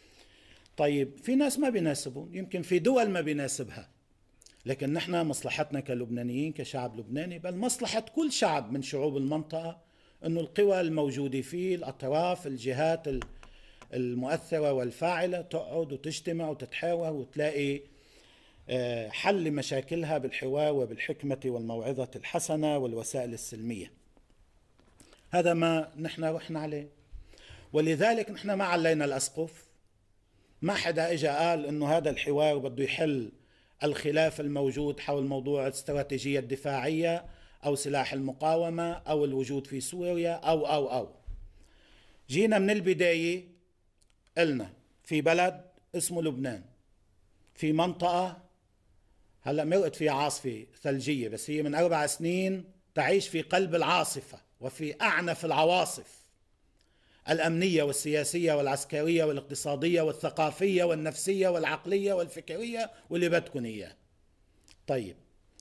طيب في ناس ما بيناسبون، يمكن في دول ما بيناسبها، لكن نحن مصلحتنا كلبنانيين كشعب لبناني، بل مصلحة كل شعب من شعوب المنطقة، أنه القوى الموجودة فيه، الأطراف، الجهات المؤثرة والفاعلة تقعد وتجتمع وتتحاور وتلاقي حل لمشاكلها بالحوار وبالحكمة والموعظة الحسنة والوسائل السلمية. هذا ما نحن رحنا عليه، ولذلك نحن ما علينا الأسقف. ما حدا اجا قال انه هذا الحوار بده يحل الخلاف الموجود حول موضوع الاستراتيجية الدفاعية او سلاح المقاومة او الوجود في سوريا او او او جينا من البداية قلنا في بلد اسمه لبنان، في منطقة هلأ مرقت فيها عاصفة ثلجية، بس هي من أربع سنين تعيش في قلب العاصفة وفي أعنف العواصف الأمنية والسياسية والعسكرية والاقتصادية والثقافية والنفسية والعقلية والفكرية واللي بدكن إياه. طيب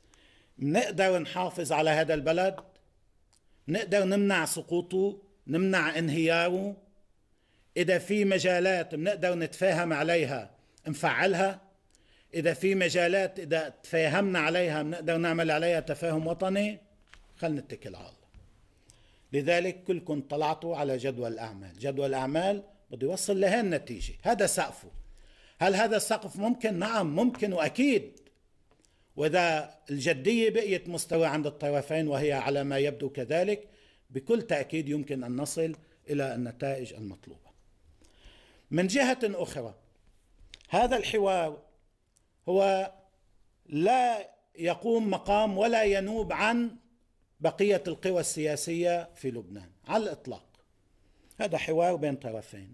نقدر نحافظ على هذا البلد؟ نقدر نمنع سقوطه، نمنع انهياره؟ إذا في مجالات بنقدر نتفاهم عليها نفعلها، إذا في مجالات إذا تفاهمنا عليها بنقدر نعمل عليها تفاهم وطني، خلينا نتكل على الله. لذلك كلكم طلعتوا على جدول الأعمال، جدول الأعمال بده يوصل لهي النتيجة، هذا سقفه. هل هذا السقف ممكن؟ نعم ممكن وأكيد، وإذا الجدية بقيت مستوى عند الطرفين وهي على ما يبدو كذلك، بكل تأكيد يمكن أن نصل إلى النتائج المطلوبة. من جهة أخرى هذا الحوار هو لا يقوم مقام ولا ينوب عن بقية القوى السياسية في لبنان على الإطلاق. هذا حوار بين طرفين،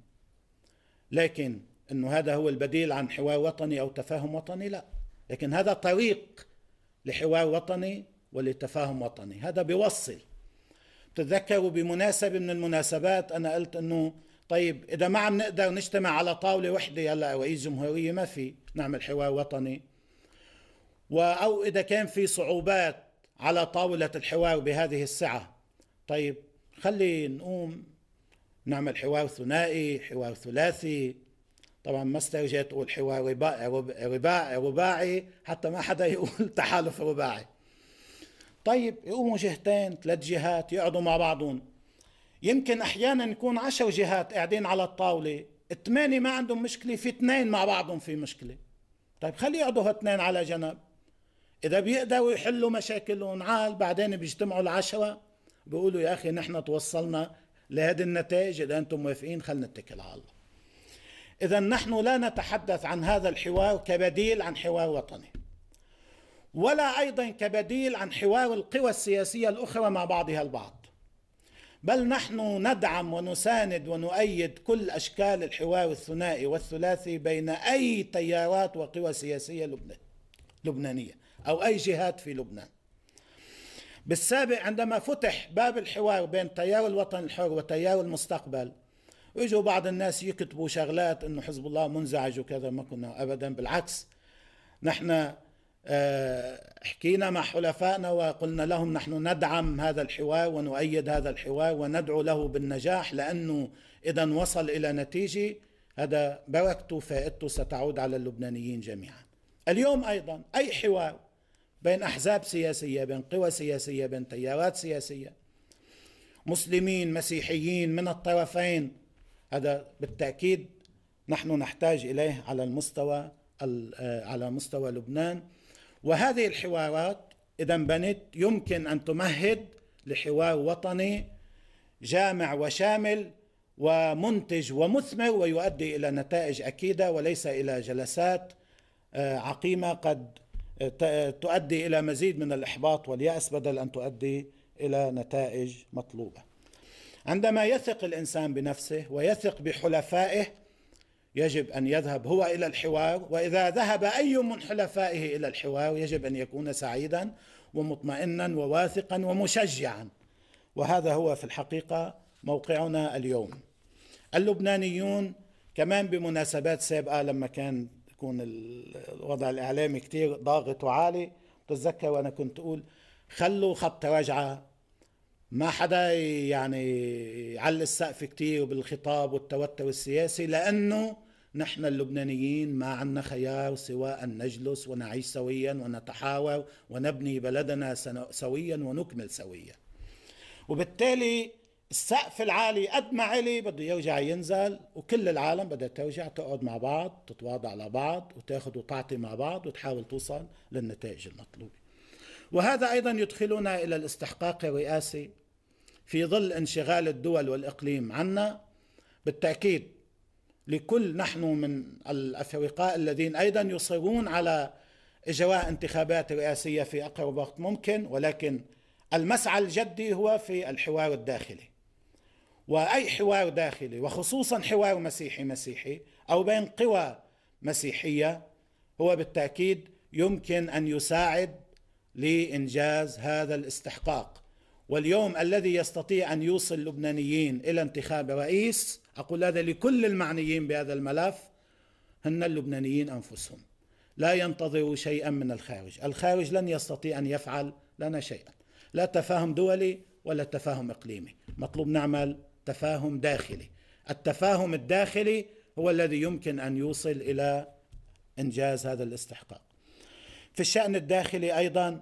لكن أنه هذا هو البديل عن حوار وطني أو تفاهم وطني، لا، لكن هذا طريق لحوار وطني ولتفاهم وطني. هذا بيوصل. تتذكروا بمناسبة من المناسبات أنا قلت أنه طيب إذا ما عم نقدر نجتمع على طاولة وحدة هلا رئيس جمهورية، ما في نعمل حوار وطني، أو إذا كان في صعوبات على طاولة الحوار بهذه السعة، طيب خلي نقوم نعمل حوار ثنائي، حوار ثلاثي. طبعا ما استرجيت أقول حوار رباعي رباعي رباعي حتى ما حدا يقول تحالف رباعي. طيب يقوموا جهتين ثلاث جهات يقعدوا مع بعضهم، يمكن أحيانا يكون عشر جهات قاعدين على الطاولة، الثمانية ما عندهم مشكلة، في اثنين مع بعضهم في مشكلة. طيب خلي يقعدوا هاثنين على جنب، إذا بيقدروا يحلوا مشاكلهم عال، بعدين بيجتمعوا العشرة بيقولوا يا أخي نحن توصلنا لهذه النتائج، إذا أنتم موافقين خلنا نتكل على الله. إذا نحن لا نتحدث عن هذا الحوار كبديل عن حوار وطني، ولا أيضا كبديل عن حوار القوى السياسية الأخرى مع بعضها البعض، بل نحن ندعم ونساند ونؤيد كل أشكال الحوار الثنائي والثلاثي بين أي تيارات وقوى سياسية لبنان لبنانية أو أي جهات في لبنان. بالسابق عندما فتح باب الحوار بين تيار الوطن الحر وتيار المستقبل، ويجوا بعض الناس يكتبوا شغلات انه حزب الله منزعج وكذا، ما كنا ابدا، بالعكس نحن حكينا مع حلفائنا وقلنا لهم نحن ندعم هذا الحوار ونؤيد هذا الحوار وندعو له بالنجاح، لأنه إذا وصل إلى نتيجة هذا بركته فائدته ستعود على اللبنانيين جميعا. اليوم أيضا أي حوار بين أحزاب سياسية، بين قوى سياسية، بين تيارات سياسية، مسلمين مسيحيين من الطرفين، هذا بالتأكيد نحن نحتاج إليه على المستوى على مستوى لبنان. وهذه الحوارات إذا بنت يمكن أن تمهد لحوار وطني جامع وشامل ومنتج ومثمر ويؤدي إلى نتائج أكيدة، وليس إلى جلسات عقيمة قد تؤدي إلى مزيد من الإحباط واليأس بدل أن تؤدي إلى نتائج مطلوبة. عندما يثق الإنسان بنفسه ويثق بحلفائه يجب أن يذهب هو إلى الحوار، وإذا ذهب أي من حلفائه إلى الحوار يجب أن يكون سعيدا ومطمئنا وواثقا ومشجعا. وهذا هو في الحقيقة موقعنا اليوم. اللبنانيون كمان بمناسبات سابقة لما كان يكون الوضع الإعلامي كتير ضاغط وعالي، تتذكر وأنا كنت أقول خلوا خط رجعة، ما حدا يعني يعلي السقف كتير بالخطاب والتوتر السياسي، لأنه نحن اللبنانيين ما عنا خيار سوى أن نجلس ونعيش سويا ونتحاور ونبني بلدنا سويا ونكمل سويا. وبالتالي السقف العالي قد ما علي بده يرجع ينزل، وكل العالم بدها ترجع تقعد مع بعض، تتواضع لبعض وتاخذ وتعطي مع بعض وتحاول توصل للنتائج المطلوبة. وهذا أيضا يدخلنا إلى الاستحقاق الرئاسي في ظل انشغال الدول والإقليم عنا. بالتأكيد لكل نحن من الأفرقاء الذين أيضا يصرون على إجراء انتخابات رئاسية في أقرب وقت ممكن، ولكن المسعى الجدي هو في الحوار الداخلي. وأي حوار داخلي وخصوصا حوار مسيحي مسيحي أو بين قوى مسيحية هو بالتأكيد يمكن أن يساعد لإنجاز هذا الاستحقاق. واليوم الذي يستطيع أن يوصل اللبنانيين إلى انتخاب رئيس، أقول هذا لكل المعنيين بهذا الملف، هن اللبنانيين أنفسهم. لا ينتظروا شيئا من الخارج، الخارج لن يستطيع أن يفعل لنا شيئا، لا تفاهم دولي ولا تفاهم إقليمي، مطلوب نعمل تفاهم داخلي. التفاهم الداخلي هو الذي يمكن أن يوصل إلى إنجاز هذا الاستحقاق. في الشأن الداخلي أيضا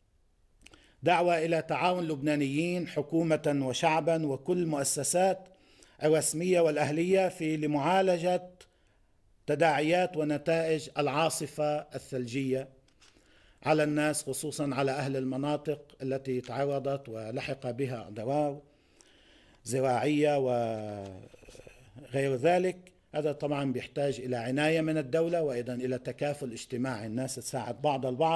دعوة إلى تعاون اللبنانيين حكومة وشعبا وكل مؤسسات الرسمية والأهلية في لمعالجة تداعيات ونتائج العاصفة الثلجية على الناس، خصوصا على أهل المناطق التي تعرضت ولحق بها أضرار زراعية وغير ذلك. هذا طبعا بيحتاج إلى عناية من الدولة وأيضا إلى تكافل اجتماعي، الناس تساعد بعض البعض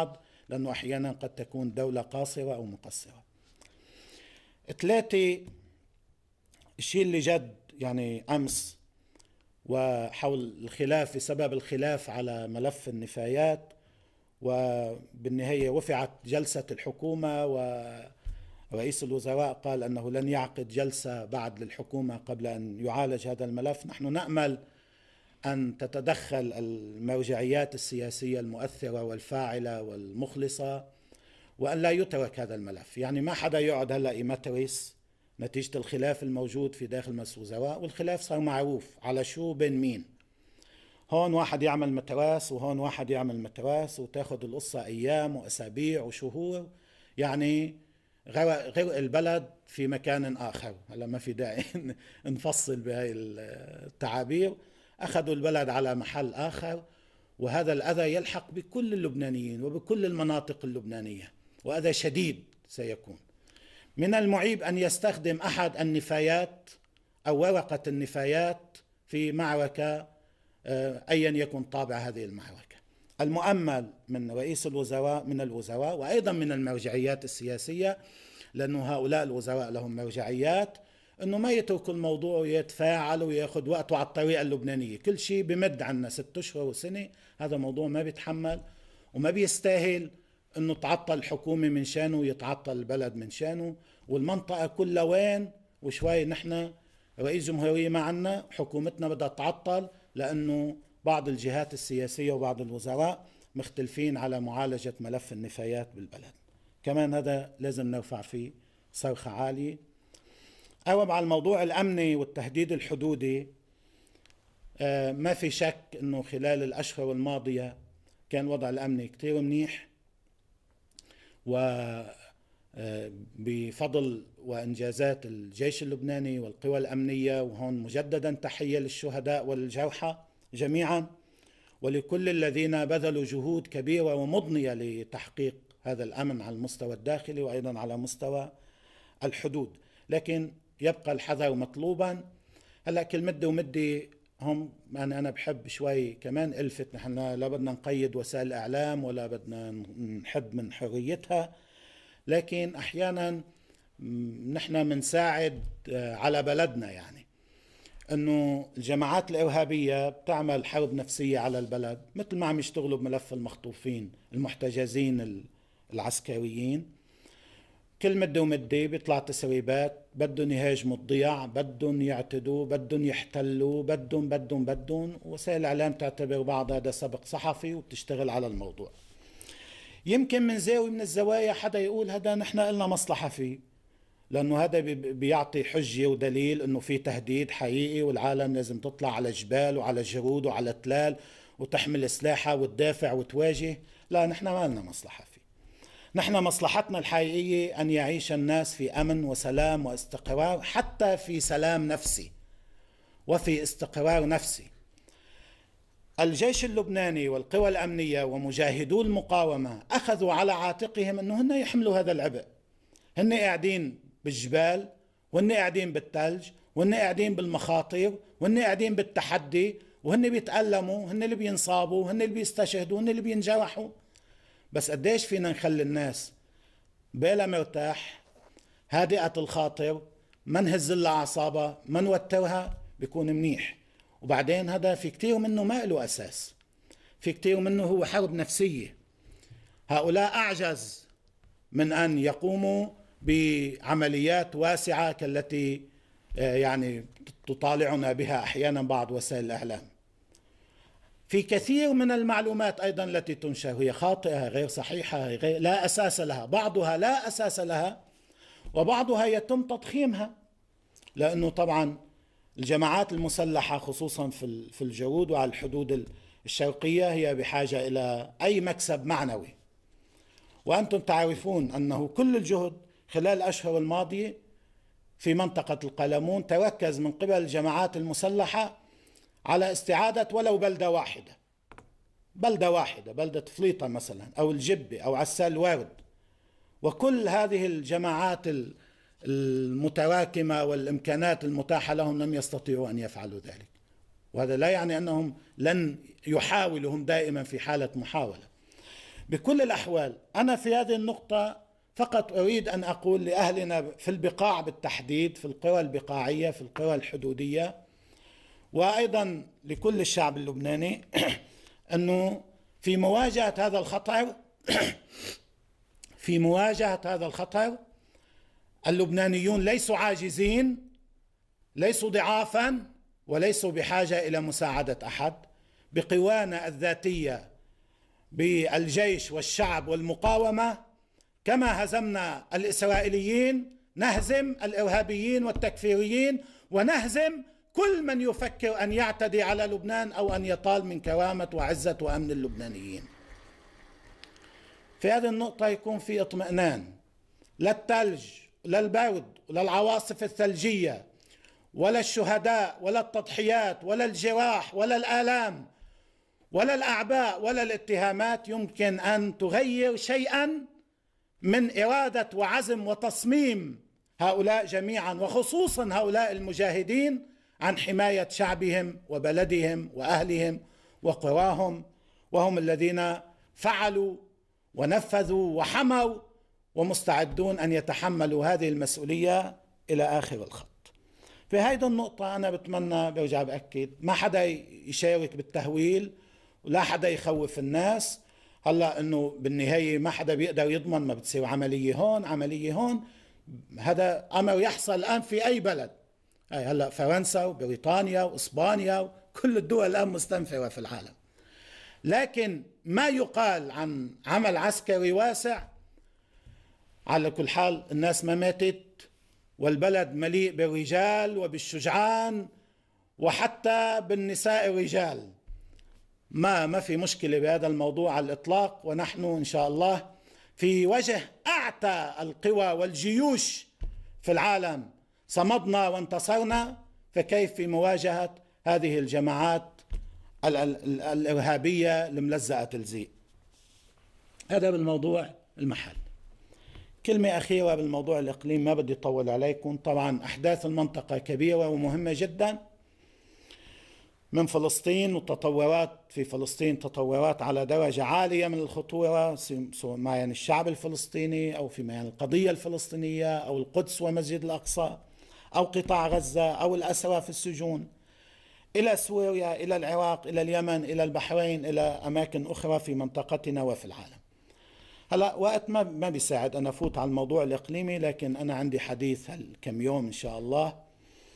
لأنه أحيانا قد تكون دولة قاصرة أو مقصرة. ثلاثة، الشيء اللي جد يعني أمس وحول الخلاف بسبب الخلاف على ملف النفايات، وبالنهاية وفعت جلسة الحكومة ورئيس الوزراء قال أنه لن يعقد جلسة بعد للحكومة قبل أن يعالج هذا الملف. نحن نأمل أن تتدخل المرجعيات السياسية المؤثرة والفاعلة والمخلصة، وأن لا يترك هذا الملف. يعني ما حدا يقعد هلأ يمترس نتيجة الخلاف الموجود في داخل مجلس الوزراء، والخلاف صار معروف على شو بين مين. هون واحد يعمل متراس وهون واحد يعمل متراس، وتاخد القصة أيام وأسابيع وشهور، يعني غرق البلد في مكان آخر. هلا ما في داعي نفصل بهاي التعابير. أخذوا البلد على محل آخر، وهذا الأذى يلحق بكل اللبنانيين وبكل المناطق اللبنانية، وأذى شديد سيكون. من المعيب أن يستخدم أحد النفايات أو ورقة النفايات في معركة أيا يكن طابع هذه المعركة. المؤمل من رئيس الوزراء من الوزراء وأيضا من المرجعيات السياسية، لأنه هؤلاء الوزراء لهم مرجعيات، أنه ما يتركوا الموضوع ويتفاعل ويأخذ وقته على الطريقة اللبنانية. كل شيء بمد عنا ست أشهر وسنة، هذا موضوع ما بيتحمل وما بيستاهل أنه تعطل الحكومة من شانه ويتعطل البلد من شانه، والمنطقة كلها وين وشوي نحن رئيس جمهورية ما عنا، حكومتنا بدها تعطل لأنه بعض الجهات السياسية وبعض الوزراء مختلفين على معالجة ملف النفايات بالبلد. كمان هذا لازم نرفع فيه صرخة عالية. أو على الموضوع الأمني والتهديد الحدودي، ما في شك أنه خلال الأشهر الماضية كان الوضع الأمني كتير منيح، وبفضل وإنجازات الجيش اللبناني والقوى الأمنية. وهون مجددا تحية للشهداء والجرحى جميعا، ولكل الذين بذلوا جهود كبيرة ومضنية لتحقيق هذا الأمن على المستوى الداخلي وأيضا على مستوى الحدود. لكن يبقى الحذر مطلوبا. هلا كل مدة ومدة هم يعني أنا بحب شوي كمان ألفت، نحن لا بدنا نقيد وسائل الإعلام ولا بدنا نحد من حريتها، لكن أحيانا نحن منساعد على بلدنا. يعني أنه الجماعات الإرهابية بتعمل حرب نفسية على البلد، مثل ما عم يشتغلوا بملف المخطوفين المحتجزين العسكريين. كل مدة ومدة بيطلع تسريبات، بدهم يهاجموا الضياع، بدهم يعتدوا، بدهم يحتلوا، بدهم بدهم بدهم وسائل الإعلام تعتبر بعض هذا سبق صحفي وبتشتغل على الموضوع. يمكن من زاوية من الزوايا حدا يقول هذا نحن قلنا مصلحة فيه، لأنه هذا بيعطي حجة ودليل أنه في تهديد حقيقي والعالم لازم تطلع على جبال وعلى جرود وعلى تلال وتحمل سلاحها وتدافع وتواجه. لا، نحن ما لنا مصلحة فيه. نحن مصلحتنا الحقيقية أن يعيش الناس في أمن وسلام واستقرار، حتى في سلام نفسي وفي استقرار نفسي. الجيش اللبناني والقوى الأمنية ومجاهدو المقاومة أخذوا على عاتقهم أنه هن يحملوا هذا العبء. هن قاعدين بالجبال، وهن قاعدين بالثلج، وهن قاعدين بالمخاطر، وهن قاعدين بالتحدي، وهن بيتألموا، هن اللي بينصابوا، هن اللي بيستشهدوا، هن اللي بينجرحوا. بس قديش فينا نخلي الناس بالا مرتاح، هادئة الخاطر، ما نهز لها أعصابها، ما نوترها، بيكون منيح. وبعدين هذا في كتير منه ما له أساس، في كتير منه هو حرب نفسية. هؤلاء أعجز من أن يقوموا بعمليات واسعة كالتي يعني تطالعنا بها أحيانا بعض وسائل الإعلام. في كثير من المعلومات أيضا التي تنشر هي خاطئة، غير صحيحة، غير لا أساس لها، بعضها لا أساس لها وبعضها يتم تضخيمها، لأنه طبعا الجماعات المسلحة خصوصا في في الجرود وعلى الحدود الشرقية هي بحاجة إلى أي مكسب معنوي. وأنتم تعرفون أنه كل الجهد خلال الأشهر الماضية في منطقة القلمون تركز من قبل الجماعات المسلحة على استعادة ولو بلدة واحدة، بلدة واحدة، بلدة فليطة مثلا أو الجبة أو عسال الوارد. وكل هذه الجماعات المتراكمة والإمكانات المتاحة لهم لم يستطيعوا أن يفعلوا ذلك. وهذا لا يعني أنهم لن يحاولوا، هم دائما في حالة محاولة. بكل الأحوال أنا في هذه النقطة فقط أريد أن أقول لأهلنا في البقاع بالتحديد، في القرى البقاعية، في القرى الحدودية، وأيضا لكل الشعب اللبناني أنه في مواجهة هذا الخطر في مواجهة هذا الخطر اللبنانيون ليسوا عاجزين، ليسوا ضعافا، وليسوا بحاجة إلى مساعدة أحد. بقوانا الذاتية، بالجيش والشعب والمقاومة، كما هزمنا الإسرائيليين نهزم الإرهابيين والتكفيريين، ونهزم كل من يفكر أن يعتدي على لبنان أو أن يطال من كرامة وعزة وأمن اللبنانيين. في هذه النقطة يكون في اطمئنان، لا الثلج لا البرد ولا العواصف الثلجية ولا الشهداء ولا التضحيات ولا الجراح ولا الآلام ولا الأعباء ولا الاتهامات يمكن أن تغير شيئا من إرادة وعزم وتصميم هؤلاء جميعا، وخصوصا هؤلاء المجاهدين عن حماية شعبهم وبلدهم وأهلهم وقراهم، وهم الذين فعلوا ونفذوا وحموا ومستعدون أن يتحملوا هذه المسؤولية إلى آخر الخط. في هذه النقطة أنا بتمنى، برجع بأكد، ما حدا يشارك بالتهويل ولا حدا يخوف الناس. هلا انه بالنهاية ما حدا بيقدر يضمن، ما بتصير عملية هون عملية هون، هذا امر يحصل الان في اي بلد. اي هلا فرنسا وبريطانيا واسبانيا وكل الدول الان مستنفرة في العالم. لكن ما يقال عن عمل عسكري واسع، على كل حال الناس ما ماتت، والبلد مليء بالرجال وبالشجعان وحتى بالنساء الرجال. ما ما في مشكلة بهذا الموضوع على الإطلاق، ونحن إن شاء الله في وجه أعتى القوى والجيوش في العالم صمدنا وانتصرنا، فكيف في مواجهة هذه الجماعات الإرهابية الملزقة الزيق؟ هذا بالموضوع المحل. كلمة أخيرة بالموضوع الإقليم، ما بدي أطول عليكم. طبعا أحداث المنطقة كبيرة ومهمة جدا، من فلسطين وتطورات في فلسطين، تطورات على درجة عالية من الخطورة، سواء ما يعني الشعب الفلسطيني أو فيما يعني القضية الفلسطينية أو القدس ومسجد الأقصى أو قطاع غزة أو الأسرى في السجون، إلى سوريا، إلى العراق، إلى اليمن، إلى البحرين، إلى أماكن أخرى في منطقتنا وفي العالم. هلا وقت ما ما بيساعد أنا أفوت على الموضوع الإقليمي، لكن أنا عندي حديث هالكم يوم إن شاء الله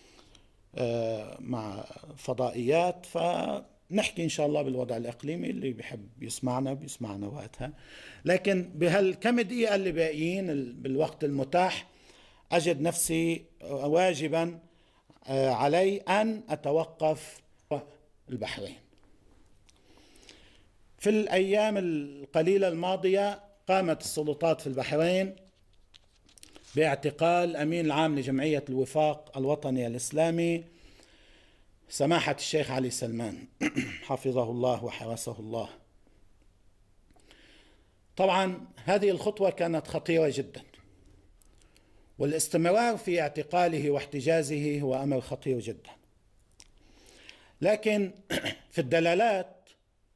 مع فضائيات، فنحكي إن شاء الله بالوضع الإقليمي. اللي بيحب يسمعنا بيسمعنا وقتها، لكن بهالكم دقيقة اللي باقيين بالوقت المتاح أجد نفسي واجبا علي أن أتوقف البحرين. في الأيام القليلة الماضية قامت السلطات في البحرين باعتقال أمين العام لجمعية الوفاق الوطني الإسلامي سماحة الشيخ علي سلمان حفظه الله وحرسه الله. طبعا هذه الخطوة كانت خطيرة جدا، والاستمرار في اعتقاله واحتجازه هو أمر خطير جدا. لكن في الدلالات،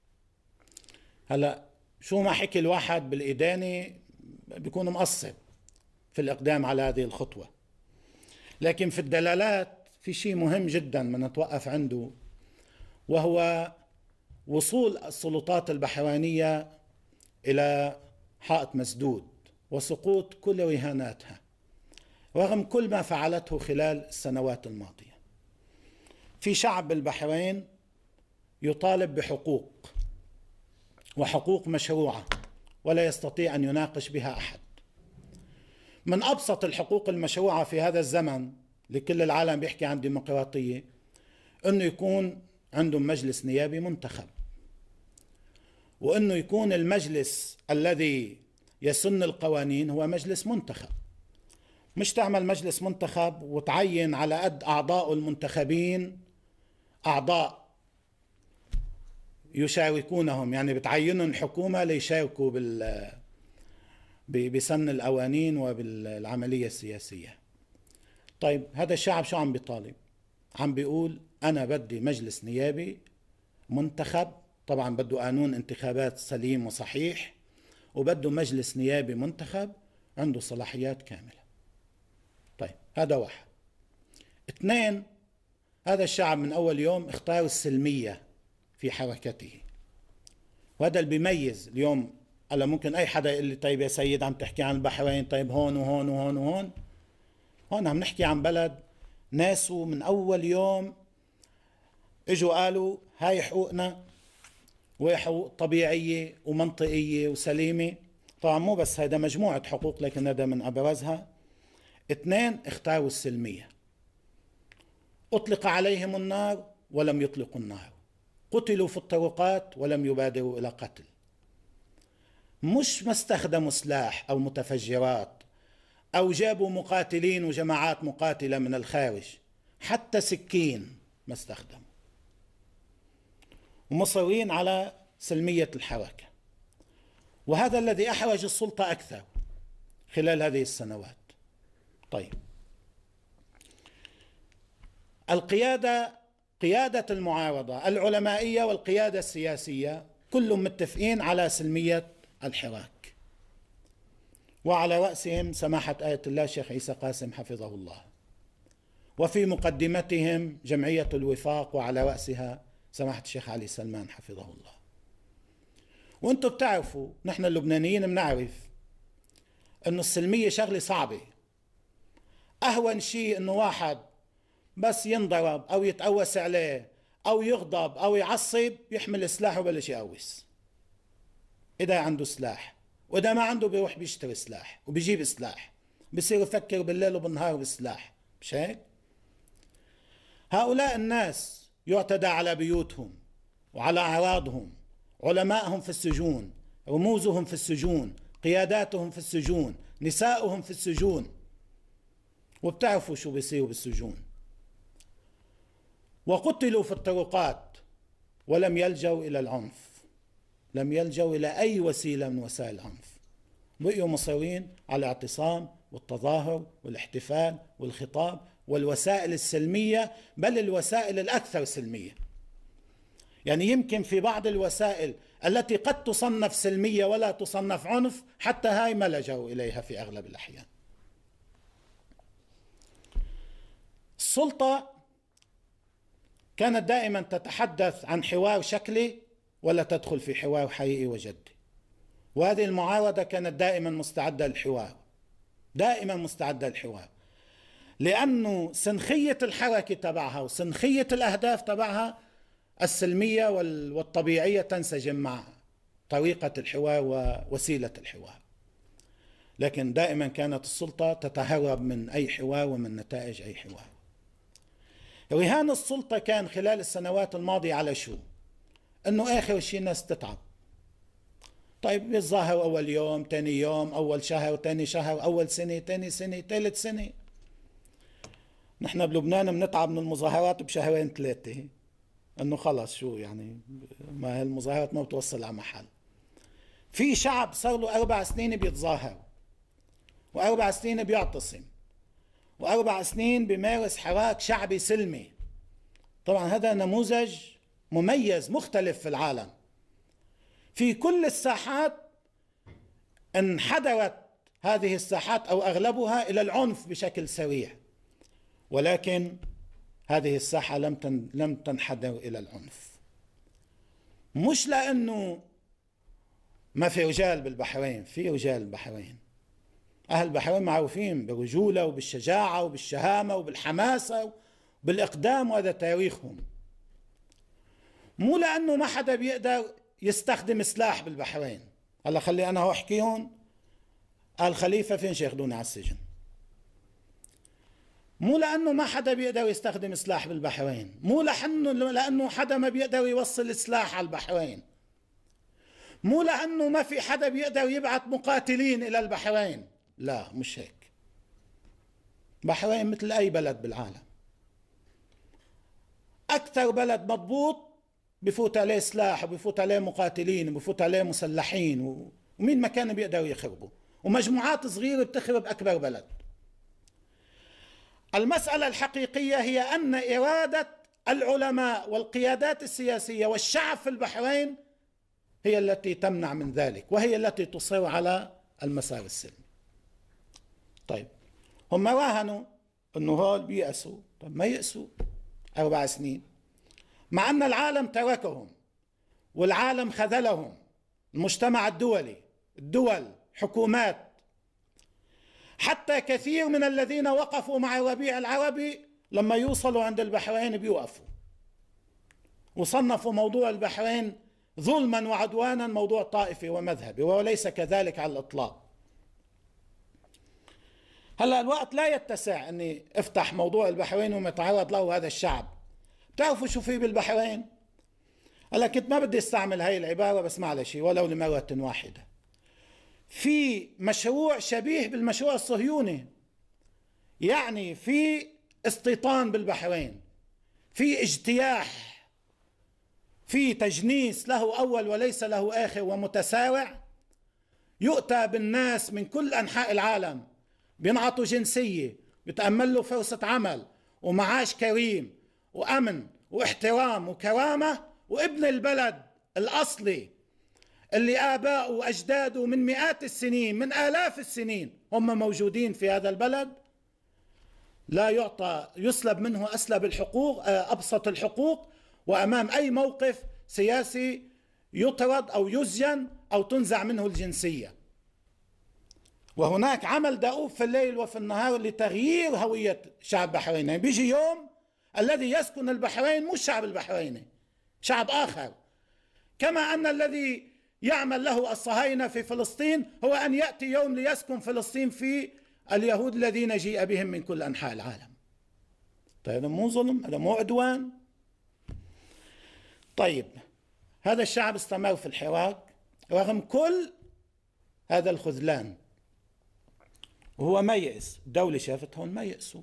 هلا شو ما حكي الواحد بالإدانة بيكون مقصر في الإقدام على هذه الخطوة، لكن في الدلالات في شيء مهم جدا بدنا نتوقف عنده، وهو وصول السلطات البحرينية إلى حائط مسدود وسقوط كل رهاناتها رغم كل ما فعلته خلال السنوات الماضية. في شعب البحرين يطالب بحقوق، وحقوق مشروعة ولا يستطيع أن يناقش بها أحد. من أبسط الحقوق المشروعة في هذا الزمن لكل العالم بيحكي عن ديمقراطية، أنه يكون عندهم مجلس نيابي منتخب، وأنه يكون المجلس الذي يسن القوانين هو مجلس منتخب. مش تعمل مجلس منتخب وتعين على قد أعضاء المنتخبين أعضاء يشاركونهم، يعني بتعينهم الحكومة ليشاركوا بال بسن القوانين وبالعملية السياسية. طيب هذا الشعب شو عم بيطالب؟ عم بيقول أنا بدي مجلس نيابي منتخب، طبعا بده قانون انتخابات سليم وصحيح، وبده مجلس نيابي منتخب عنده صلاحيات كاملة. طيب هذا واحد. اثنين، هذا الشعب من أول يوم اختار السلمية في حركته، وهذا اللي بيميز اليوم. هلا ممكن أي حدا يقول لي طيب يا سيد عم تحكي عن البحرين، طيب هون وهون وهون وهون. هون عم نحكي عن بلد ناسه من أول يوم اجوا قالوا هاي حقوقنا، وهي حقوق طبيعية ومنطقية وسليمة. طبعا مو بس هذا مجموعة حقوق، لكن هذا من أبرزها. اثنين، اختاروا السلمية. أطلق عليهم النار ولم يطلقوا النار، قتلوا في الطرقات ولم يبادروا إلى قتل. مش ما استخدموا سلاح أو متفجرات أو جابوا مقاتلين وجماعات مقاتلة من الخارج، حتى سكين ما استخدموا، ومصرين على سلمية الحركة. وهذا الذي أحرج السلطة أكثر خلال هذه السنوات. طيب القيادة، قيادة المعارضة العلمائية والقيادة السياسية كلهم متفقين على سلمية الحراك، وعلى رأسهم سماحة آية الله الشيخ عيسى قاسم حفظه الله، وفي مقدمتهم جمعية الوفاق وعلى رأسها سماحة الشيخ علي سلمان حفظه الله. وانتم بتعرفوا نحن اللبنانيين بنعرف انه السلمية شغلة صعبة. اهون شيء انه واحد بس ينضرب او يتقوس عليه او يغضب او يعصب يحمل سلاح وبلش يقوس، اذا عنده سلاح. واذا ما عنده بيروح بيشتري سلاح وبيجيب سلاح، بصير يفكر بالليل وبالنهار بالسلاح. مش هيك؟ هؤلاء الناس يعتدى على بيوتهم وعلى أعراضهم، علمائهم في السجون، رموزهم في السجون، قياداتهم في السجون، نساؤهم في السجون، وبتعرفوا شو بيصيروا بالسجون. وقتلوا في الطرقات ولم يلجوا إلى العنف، لم يلجوا إلى أي وسيلة من وسائل العنف، بقيوا مصرين على الاعتصام والتظاهر والاحتفال والخطاب والوسائل السلمية، بل الوسائل الأكثر سلمية. يعني يمكن في بعض الوسائل التي قد تصنف سلمية ولا تصنف عنف، حتى هاي ما لجوا إليها في أغلب الأحيان. السلطة كانت دائما تتحدث عن حوار شكلي ولا تدخل في حوار حقيقي وجدي، وهذه المعارضة كانت دائما مستعدة للحوار، دائما مستعدة للحوار، لأنه سنخية الحركة تبعها وسنخية الأهداف تبعها السلمية والطبيعية تنسجم مع طريقة الحوار ووسيلة الحوار. لكن دائما كانت السلطة تتهرب من أي حوار ومن نتائج أي حوار. رهان السلطة كان خلال السنوات الماضية على شو؟ أنه آخر شيء الناس تتعب. طيب بيتظاهر أول يوم، تاني يوم، أول شهر، تاني شهر، أول سنة، تاني سنة، ثالث سنة. نحن بلبنان بنتعب من المظاهرات بشهرين ثلاثة، أنه خلص شو يعني، ما هالمظاهرات ما بتوصل على محل. في شعب صار له أربع سنين بيتظاهر، وأربع سنين بيعتصم، وأربع سنين بيمارس حراك شعبي سلمي. طبعا هذا نموذج مميز مختلف في العالم. في كل الساحات انحدرت هذه الساحات أو أغلبها إلى العنف بشكل سريع، ولكن هذه الساحة لم لم تنحدر إلى العنف. مش لأنه ما في رجال بالبحرين، في رجال بالبحرين. أهل البحرين معروفين بالرجولة وبالشجاعة وبالشهامة وبالحماسة وبالإقدام، وهذا تاريخهم. مو لأنه ما حدا بيقدر يستخدم سلاح بالبحرين. هلا خلي أنا هو أحكيهم. قال خليفة فين ياخذوني على السجن. مو لأنه ما حدا بيقدر يستخدم سلاح بالبحرين، مو لأنه لأنه حدا ما بيقدر يوصل سلاح على البحرين، مو لأنه ما في حدا بيقدر يبعث مقاتلين إلى البحرين. لا، مش هيك. بحرين مثل أي بلد بالعالم، أكثر بلد مضبوط بفوت عليه سلاح وبفوت عليه مقاتلين وبفوت عليه مسلحين، ومين ما كان بيقدر يخربوا، ومجموعات صغيرة بتخرب أكبر بلد. المسألة الحقيقية هي أن إرادة العلماء والقيادات السياسية والشعب في البحرين هي التي تمنع من ذلك، وهي التي تصر على المسار السلمي. طيب هم راهنوا انه هول بيأسوا، طيب ما يأسوا اربع سنين، مع ان العالم تركهم والعالم خذلهم، المجتمع الدولي، الدول، حكومات، حتى كثير من الذين وقفوا مع الربيع العربي لما يوصلوا عند البحرين بيوقفوا، وصنفوا موضوع البحرين ظلما وعدوانا موضوع طائفي ومذهبي، وليس كذلك على الإطلاق. هلا الوقت لا يتسع اني افتح موضوع البحرين وما يتعرض له هذا الشعب. بتعرفوا شو في بالبحرين؟ هلا كنت ما بدي استعمل هاي العبارة بس معلش ولو لمرة واحدة. في مشروع شبيه بالمشروع الصهيوني، يعني في استيطان بالبحرين، في اجتياح، في تجنيس له أول وليس له آخر ومتسارع. يؤتى بالناس من كل أنحاء العالم، بينعطوا جنسية، بتأمل له فرصة عمل ومعاش كريم وأمن واحترام وكرامة، وابن البلد الأصلي اللي آباءه وأجداده من مئات السنين من آلاف السنين هم موجودين في هذا البلد، لا يعطى، يسلب منه أسلب الحقوق، أبسط الحقوق، وأمام أي موقف سياسي يطرد أو يسجن أو تنزع منه الجنسية. وهناك عمل دؤوب في الليل وفي النهار لتغيير هوية شعب البحرين. يعني بيجي يوم الذي يسكن البحرين مش شعب البحريني، شعب آخر، كما أن الذي يعمل له الصهاينة في فلسطين هو أن يأتي يوم ليسكن فلسطين في اليهود الذين جيء بهم من كل أنحاء العالم. طيب هذا مو ظلم؟ هذا مو عدوان؟ طيب هذا الشعب استمر في الحراك رغم كل هذا الخذلان، وهو ما يئس. الدولة شافت هون ما يئسوا.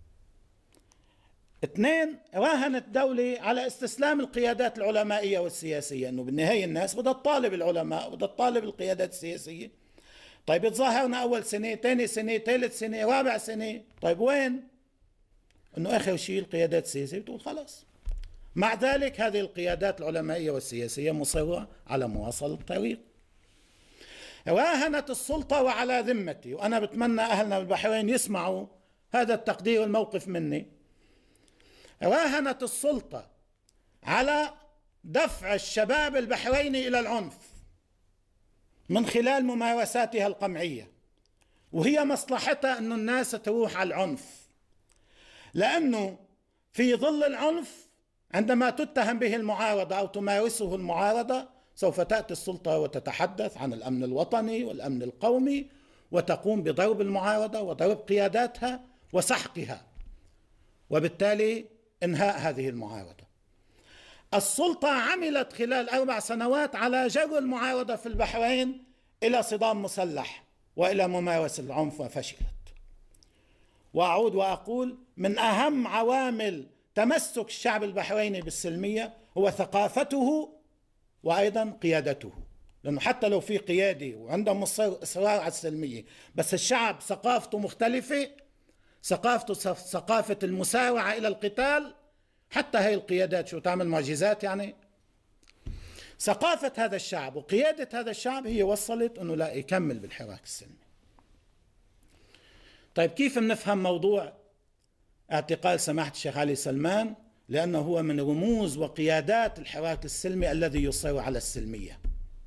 اثنين، راهنت الدولة على استسلام القيادات العلمائية والسياسية، انه بالنهاية الناس بدها تطالب العلماء، بدها تطالب القيادات السياسية. طيب تظاهرنا اول سنة، ثاني سنة، ثالث سنة، رابع سنة، طيب وين؟ انه اخر شيء القيادات السياسية بتقول خلاص. مع ذلك هذه القيادات العلمائية والسياسية مصرة على مواصلة الطريق. راهنت السلطة وعلى ذمتي، وأنا بتمنى أهلنا بالبحرين يسمعوا هذا التقدير والموقف مني، راهنت السلطة على دفع الشباب البحريني إلى العنف من خلال ممارساتها القمعية، وهي مصلحتها أن الناس تروح على العنف، لأنه في ظل العنف عندما تتهم به المعارضة أو تمارسه المعارضة سوف تأتي السلطة وتتحدث عن الأمن الوطني والأمن القومي، وتقوم بضرب المعارضة وضرب قياداتها وسحقها، وبالتالي إنهاء هذه المعارضة. السلطة عملت خلال أربع سنوات على جر المعارضة في البحرين إلى صدام مسلح وإلى ممارسة العنف وفشلت. وأعود وأقول من أهم عوامل تمسك الشعب البحريني بالسلمية هو ثقافته وأيضا قيادته، لأنه حتى لو في قيادة وعندهم إصرار على السلمية بس الشعب ثقافته مختلفة، ثقافته ثقافة المسارعة إلى القتال، حتى هاي القيادات شو تعمل معجزات يعني. ثقافة هذا الشعب وقيادة هذا الشعب هي وصلت أنه لا يكمل بالحراك السلمي. طيب كيف بنفهم موضوع اعتقال سماحة الشيخ علي سلمان؟ لأنه هو من رموز وقيادات الحراك السلمي الذي يصر على السلمية.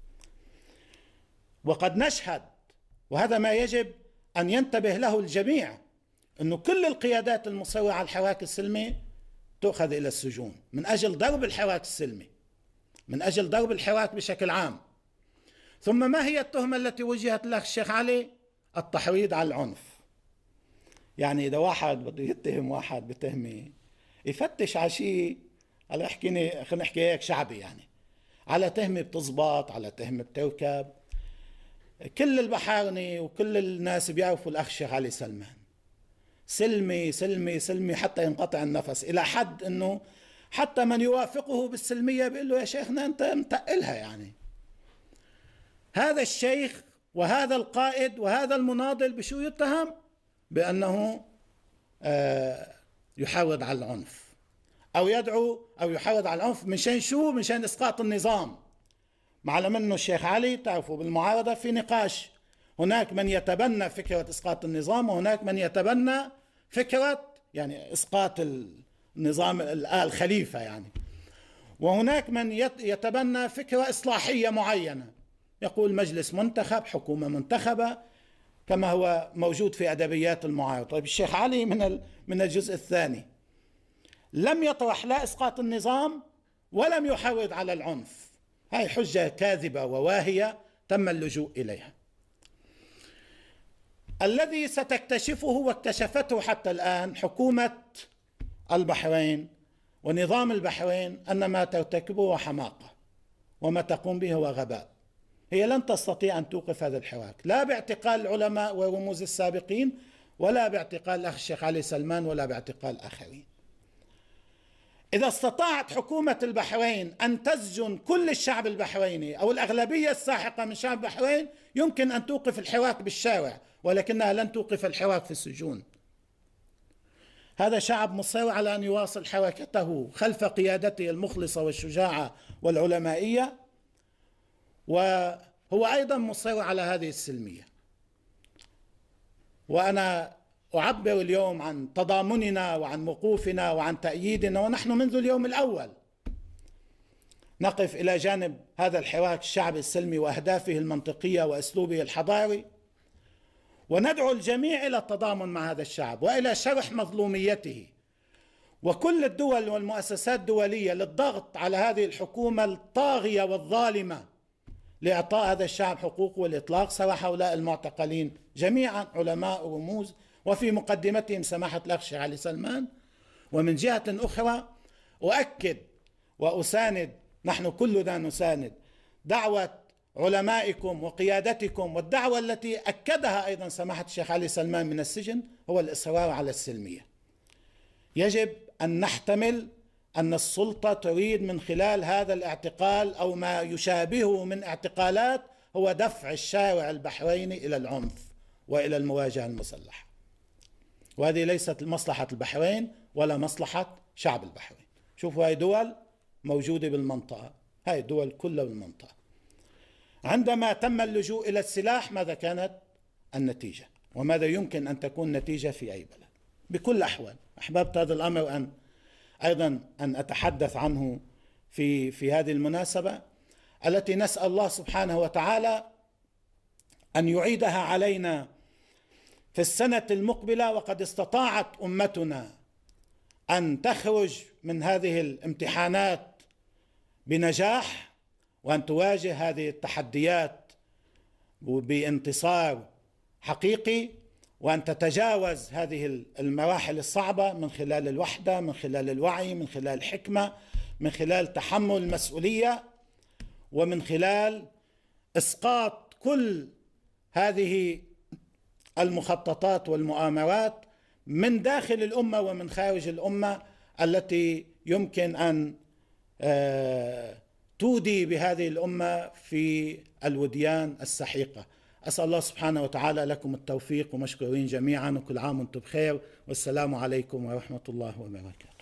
وقد نشهد، وهذا ما يجب أن ينتبه له الجميع، أنه كل القيادات المصرة على الحراك السلمي تؤخذ إلى السجون من أجل ضرب الحراك السلمي، من أجل ضرب الحراك بشكل عام. ثم ما هي التهمة التي وجهت له الشيخ علي؟ التحريض على العنف. يعني إذا واحد بده يتهم واحد بتهمة يفتش على شيء، على احكيني خلينا نحكي هيك شعبي، يعني على تهمة بتزبط، على تهمة بتركب. كل البحارني وكل الناس بيعرفوا الأخ الشيخ علي سلمان سلمي سلمي سلمي حتى ينقطع النفس، إلى حد أنه حتى من يوافقه بالسلمية بيقول له يا شيخنا أنت متقلها. يعني هذا الشيخ وهذا القائد وهذا المناضل بشو يتهم؟ بأنه آه يحرض على العنف أو يدعو أو يحرض على العنف. من شان شو؟ من شان إسقاط النظام، معلم أنه الشيخ علي تعرفوا بالمعارضة في نقاش، هناك من يتبنى فكرة إسقاط النظام وهناك من يتبنى فكرة يعني إسقاط النظام الآل خليفة يعني، وهناك من يتبنى فكرة إصلاحية معينة، يقول مجلس منتخب، حكومة منتخبة، كما هو موجود في أدبيات المعارضة. طيب الشيخ علي من من الجزء الثاني لم يطرح لا إسقاط النظام ولم يحرض على العنف. هاي حجة كاذبة وواهية تم اللجوء إليها. الذي ستكتشفه واكتشفته حتى الآن حكومة البحرين ونظام البحرين أن ما ترتكبه هو حماقة وما تقوم به هو غباء. هي لن تستطيع أن توقف هذا الحراك، لا باعتقال العلماء ورموز السابقين ولا باعتقال الأخ الشيخ علي سلمان ولا باعتقال آخرين. إذا استطاعت حكومة البحرين أن تسجن كل الشعب البحريني أو الأغلبية الساحقة من شعب البحرين يمكن أن توقف الحراك بالشارع، ولكنها لن توقف الحراك في السجون. هذا شعب مصر على أن يواصل حركته خلف قيادته المخلصة والشجاعة والعلمائية، وهو أيضا مصر على هذه السلمية. وأنا أعبر اليوم عن تضامننا وعن وقوفنا وعن تأييدنا، ونحن منذ اليوم الأول نقف إلى جانب هذا الحراك الشعبي السلمي وأهدافه المنطقية وأسلوبه الحضاري، وندعو الجميع إلى التضامن مع هذا الشعب وإلى شرح مظلوميته، وكل الدول والمؤسسات الدولية للضغط على هذه الحكومة الطاغية والظالمة لإعطاء هذا الشعب حقوقه والإطلاق سراح هؤلاء المعتقلين جميعا علماء ورموز، وفي مقدمتهم سماحة الأخ الشيخ علي سلمان. ومن جهة أخرى أؤكد وأساند، نحن كلنا نساند دعوة علمائكم وقيادتكم، والدعوة التي أكدها أيضا سماحة الشيخ علي سلمان من السجن هو الإصرار على السلمية. يجب أن نحتمل أن السلطة تريد من خلال هذا الاعتقال أو ما يشابهه من اعتقالات هو دفع الشارع البحريني إلى العنف وإلى المواجهة المسلحة، وهذه ليست مصلحة البحرين ولا مصلحة شعب البحرين. شوفوا هاي دول موجودة بالمنطقة، هاي الدول كلها بالمنطقة. عندما تم اللجوء إلى السلاح ماذا كانت النتيجة وماذا يمكن أن تكون نتيجة في أي بلد؟ بكل الأحوال أحببت هذا الأمر أن أيضا أن أتحدث عنه في في هذه المناسبة التي نسأل الله سبحانه وتعالى أن يعيدها علينا في السنة المقبلة، وقد استطاعت أمتنا أن تخرج من هذه الامتحانات بنجاح وأن تواجه هذه التحديات بانتصار حقيقي، وأن تتجاوز هذه المراحل الصعبة من خلال الوحدة، من خلال الوعي، من خلال الحكمة، من خلال تحمل المسؤولية، ومن خلال إسقاط كل هذه المخططات والمؤامرات من داخل الأمة ومن خارج الأمة التي يمكن أن تودي بهذه الأمة في الوديان السحيقة. أسأل الله سبحانه وتعالى لكم التوفيق ومشكورين جميعا، وكل عام وانتم بخير، والسلام عليكم ورحمة الله وبركاته.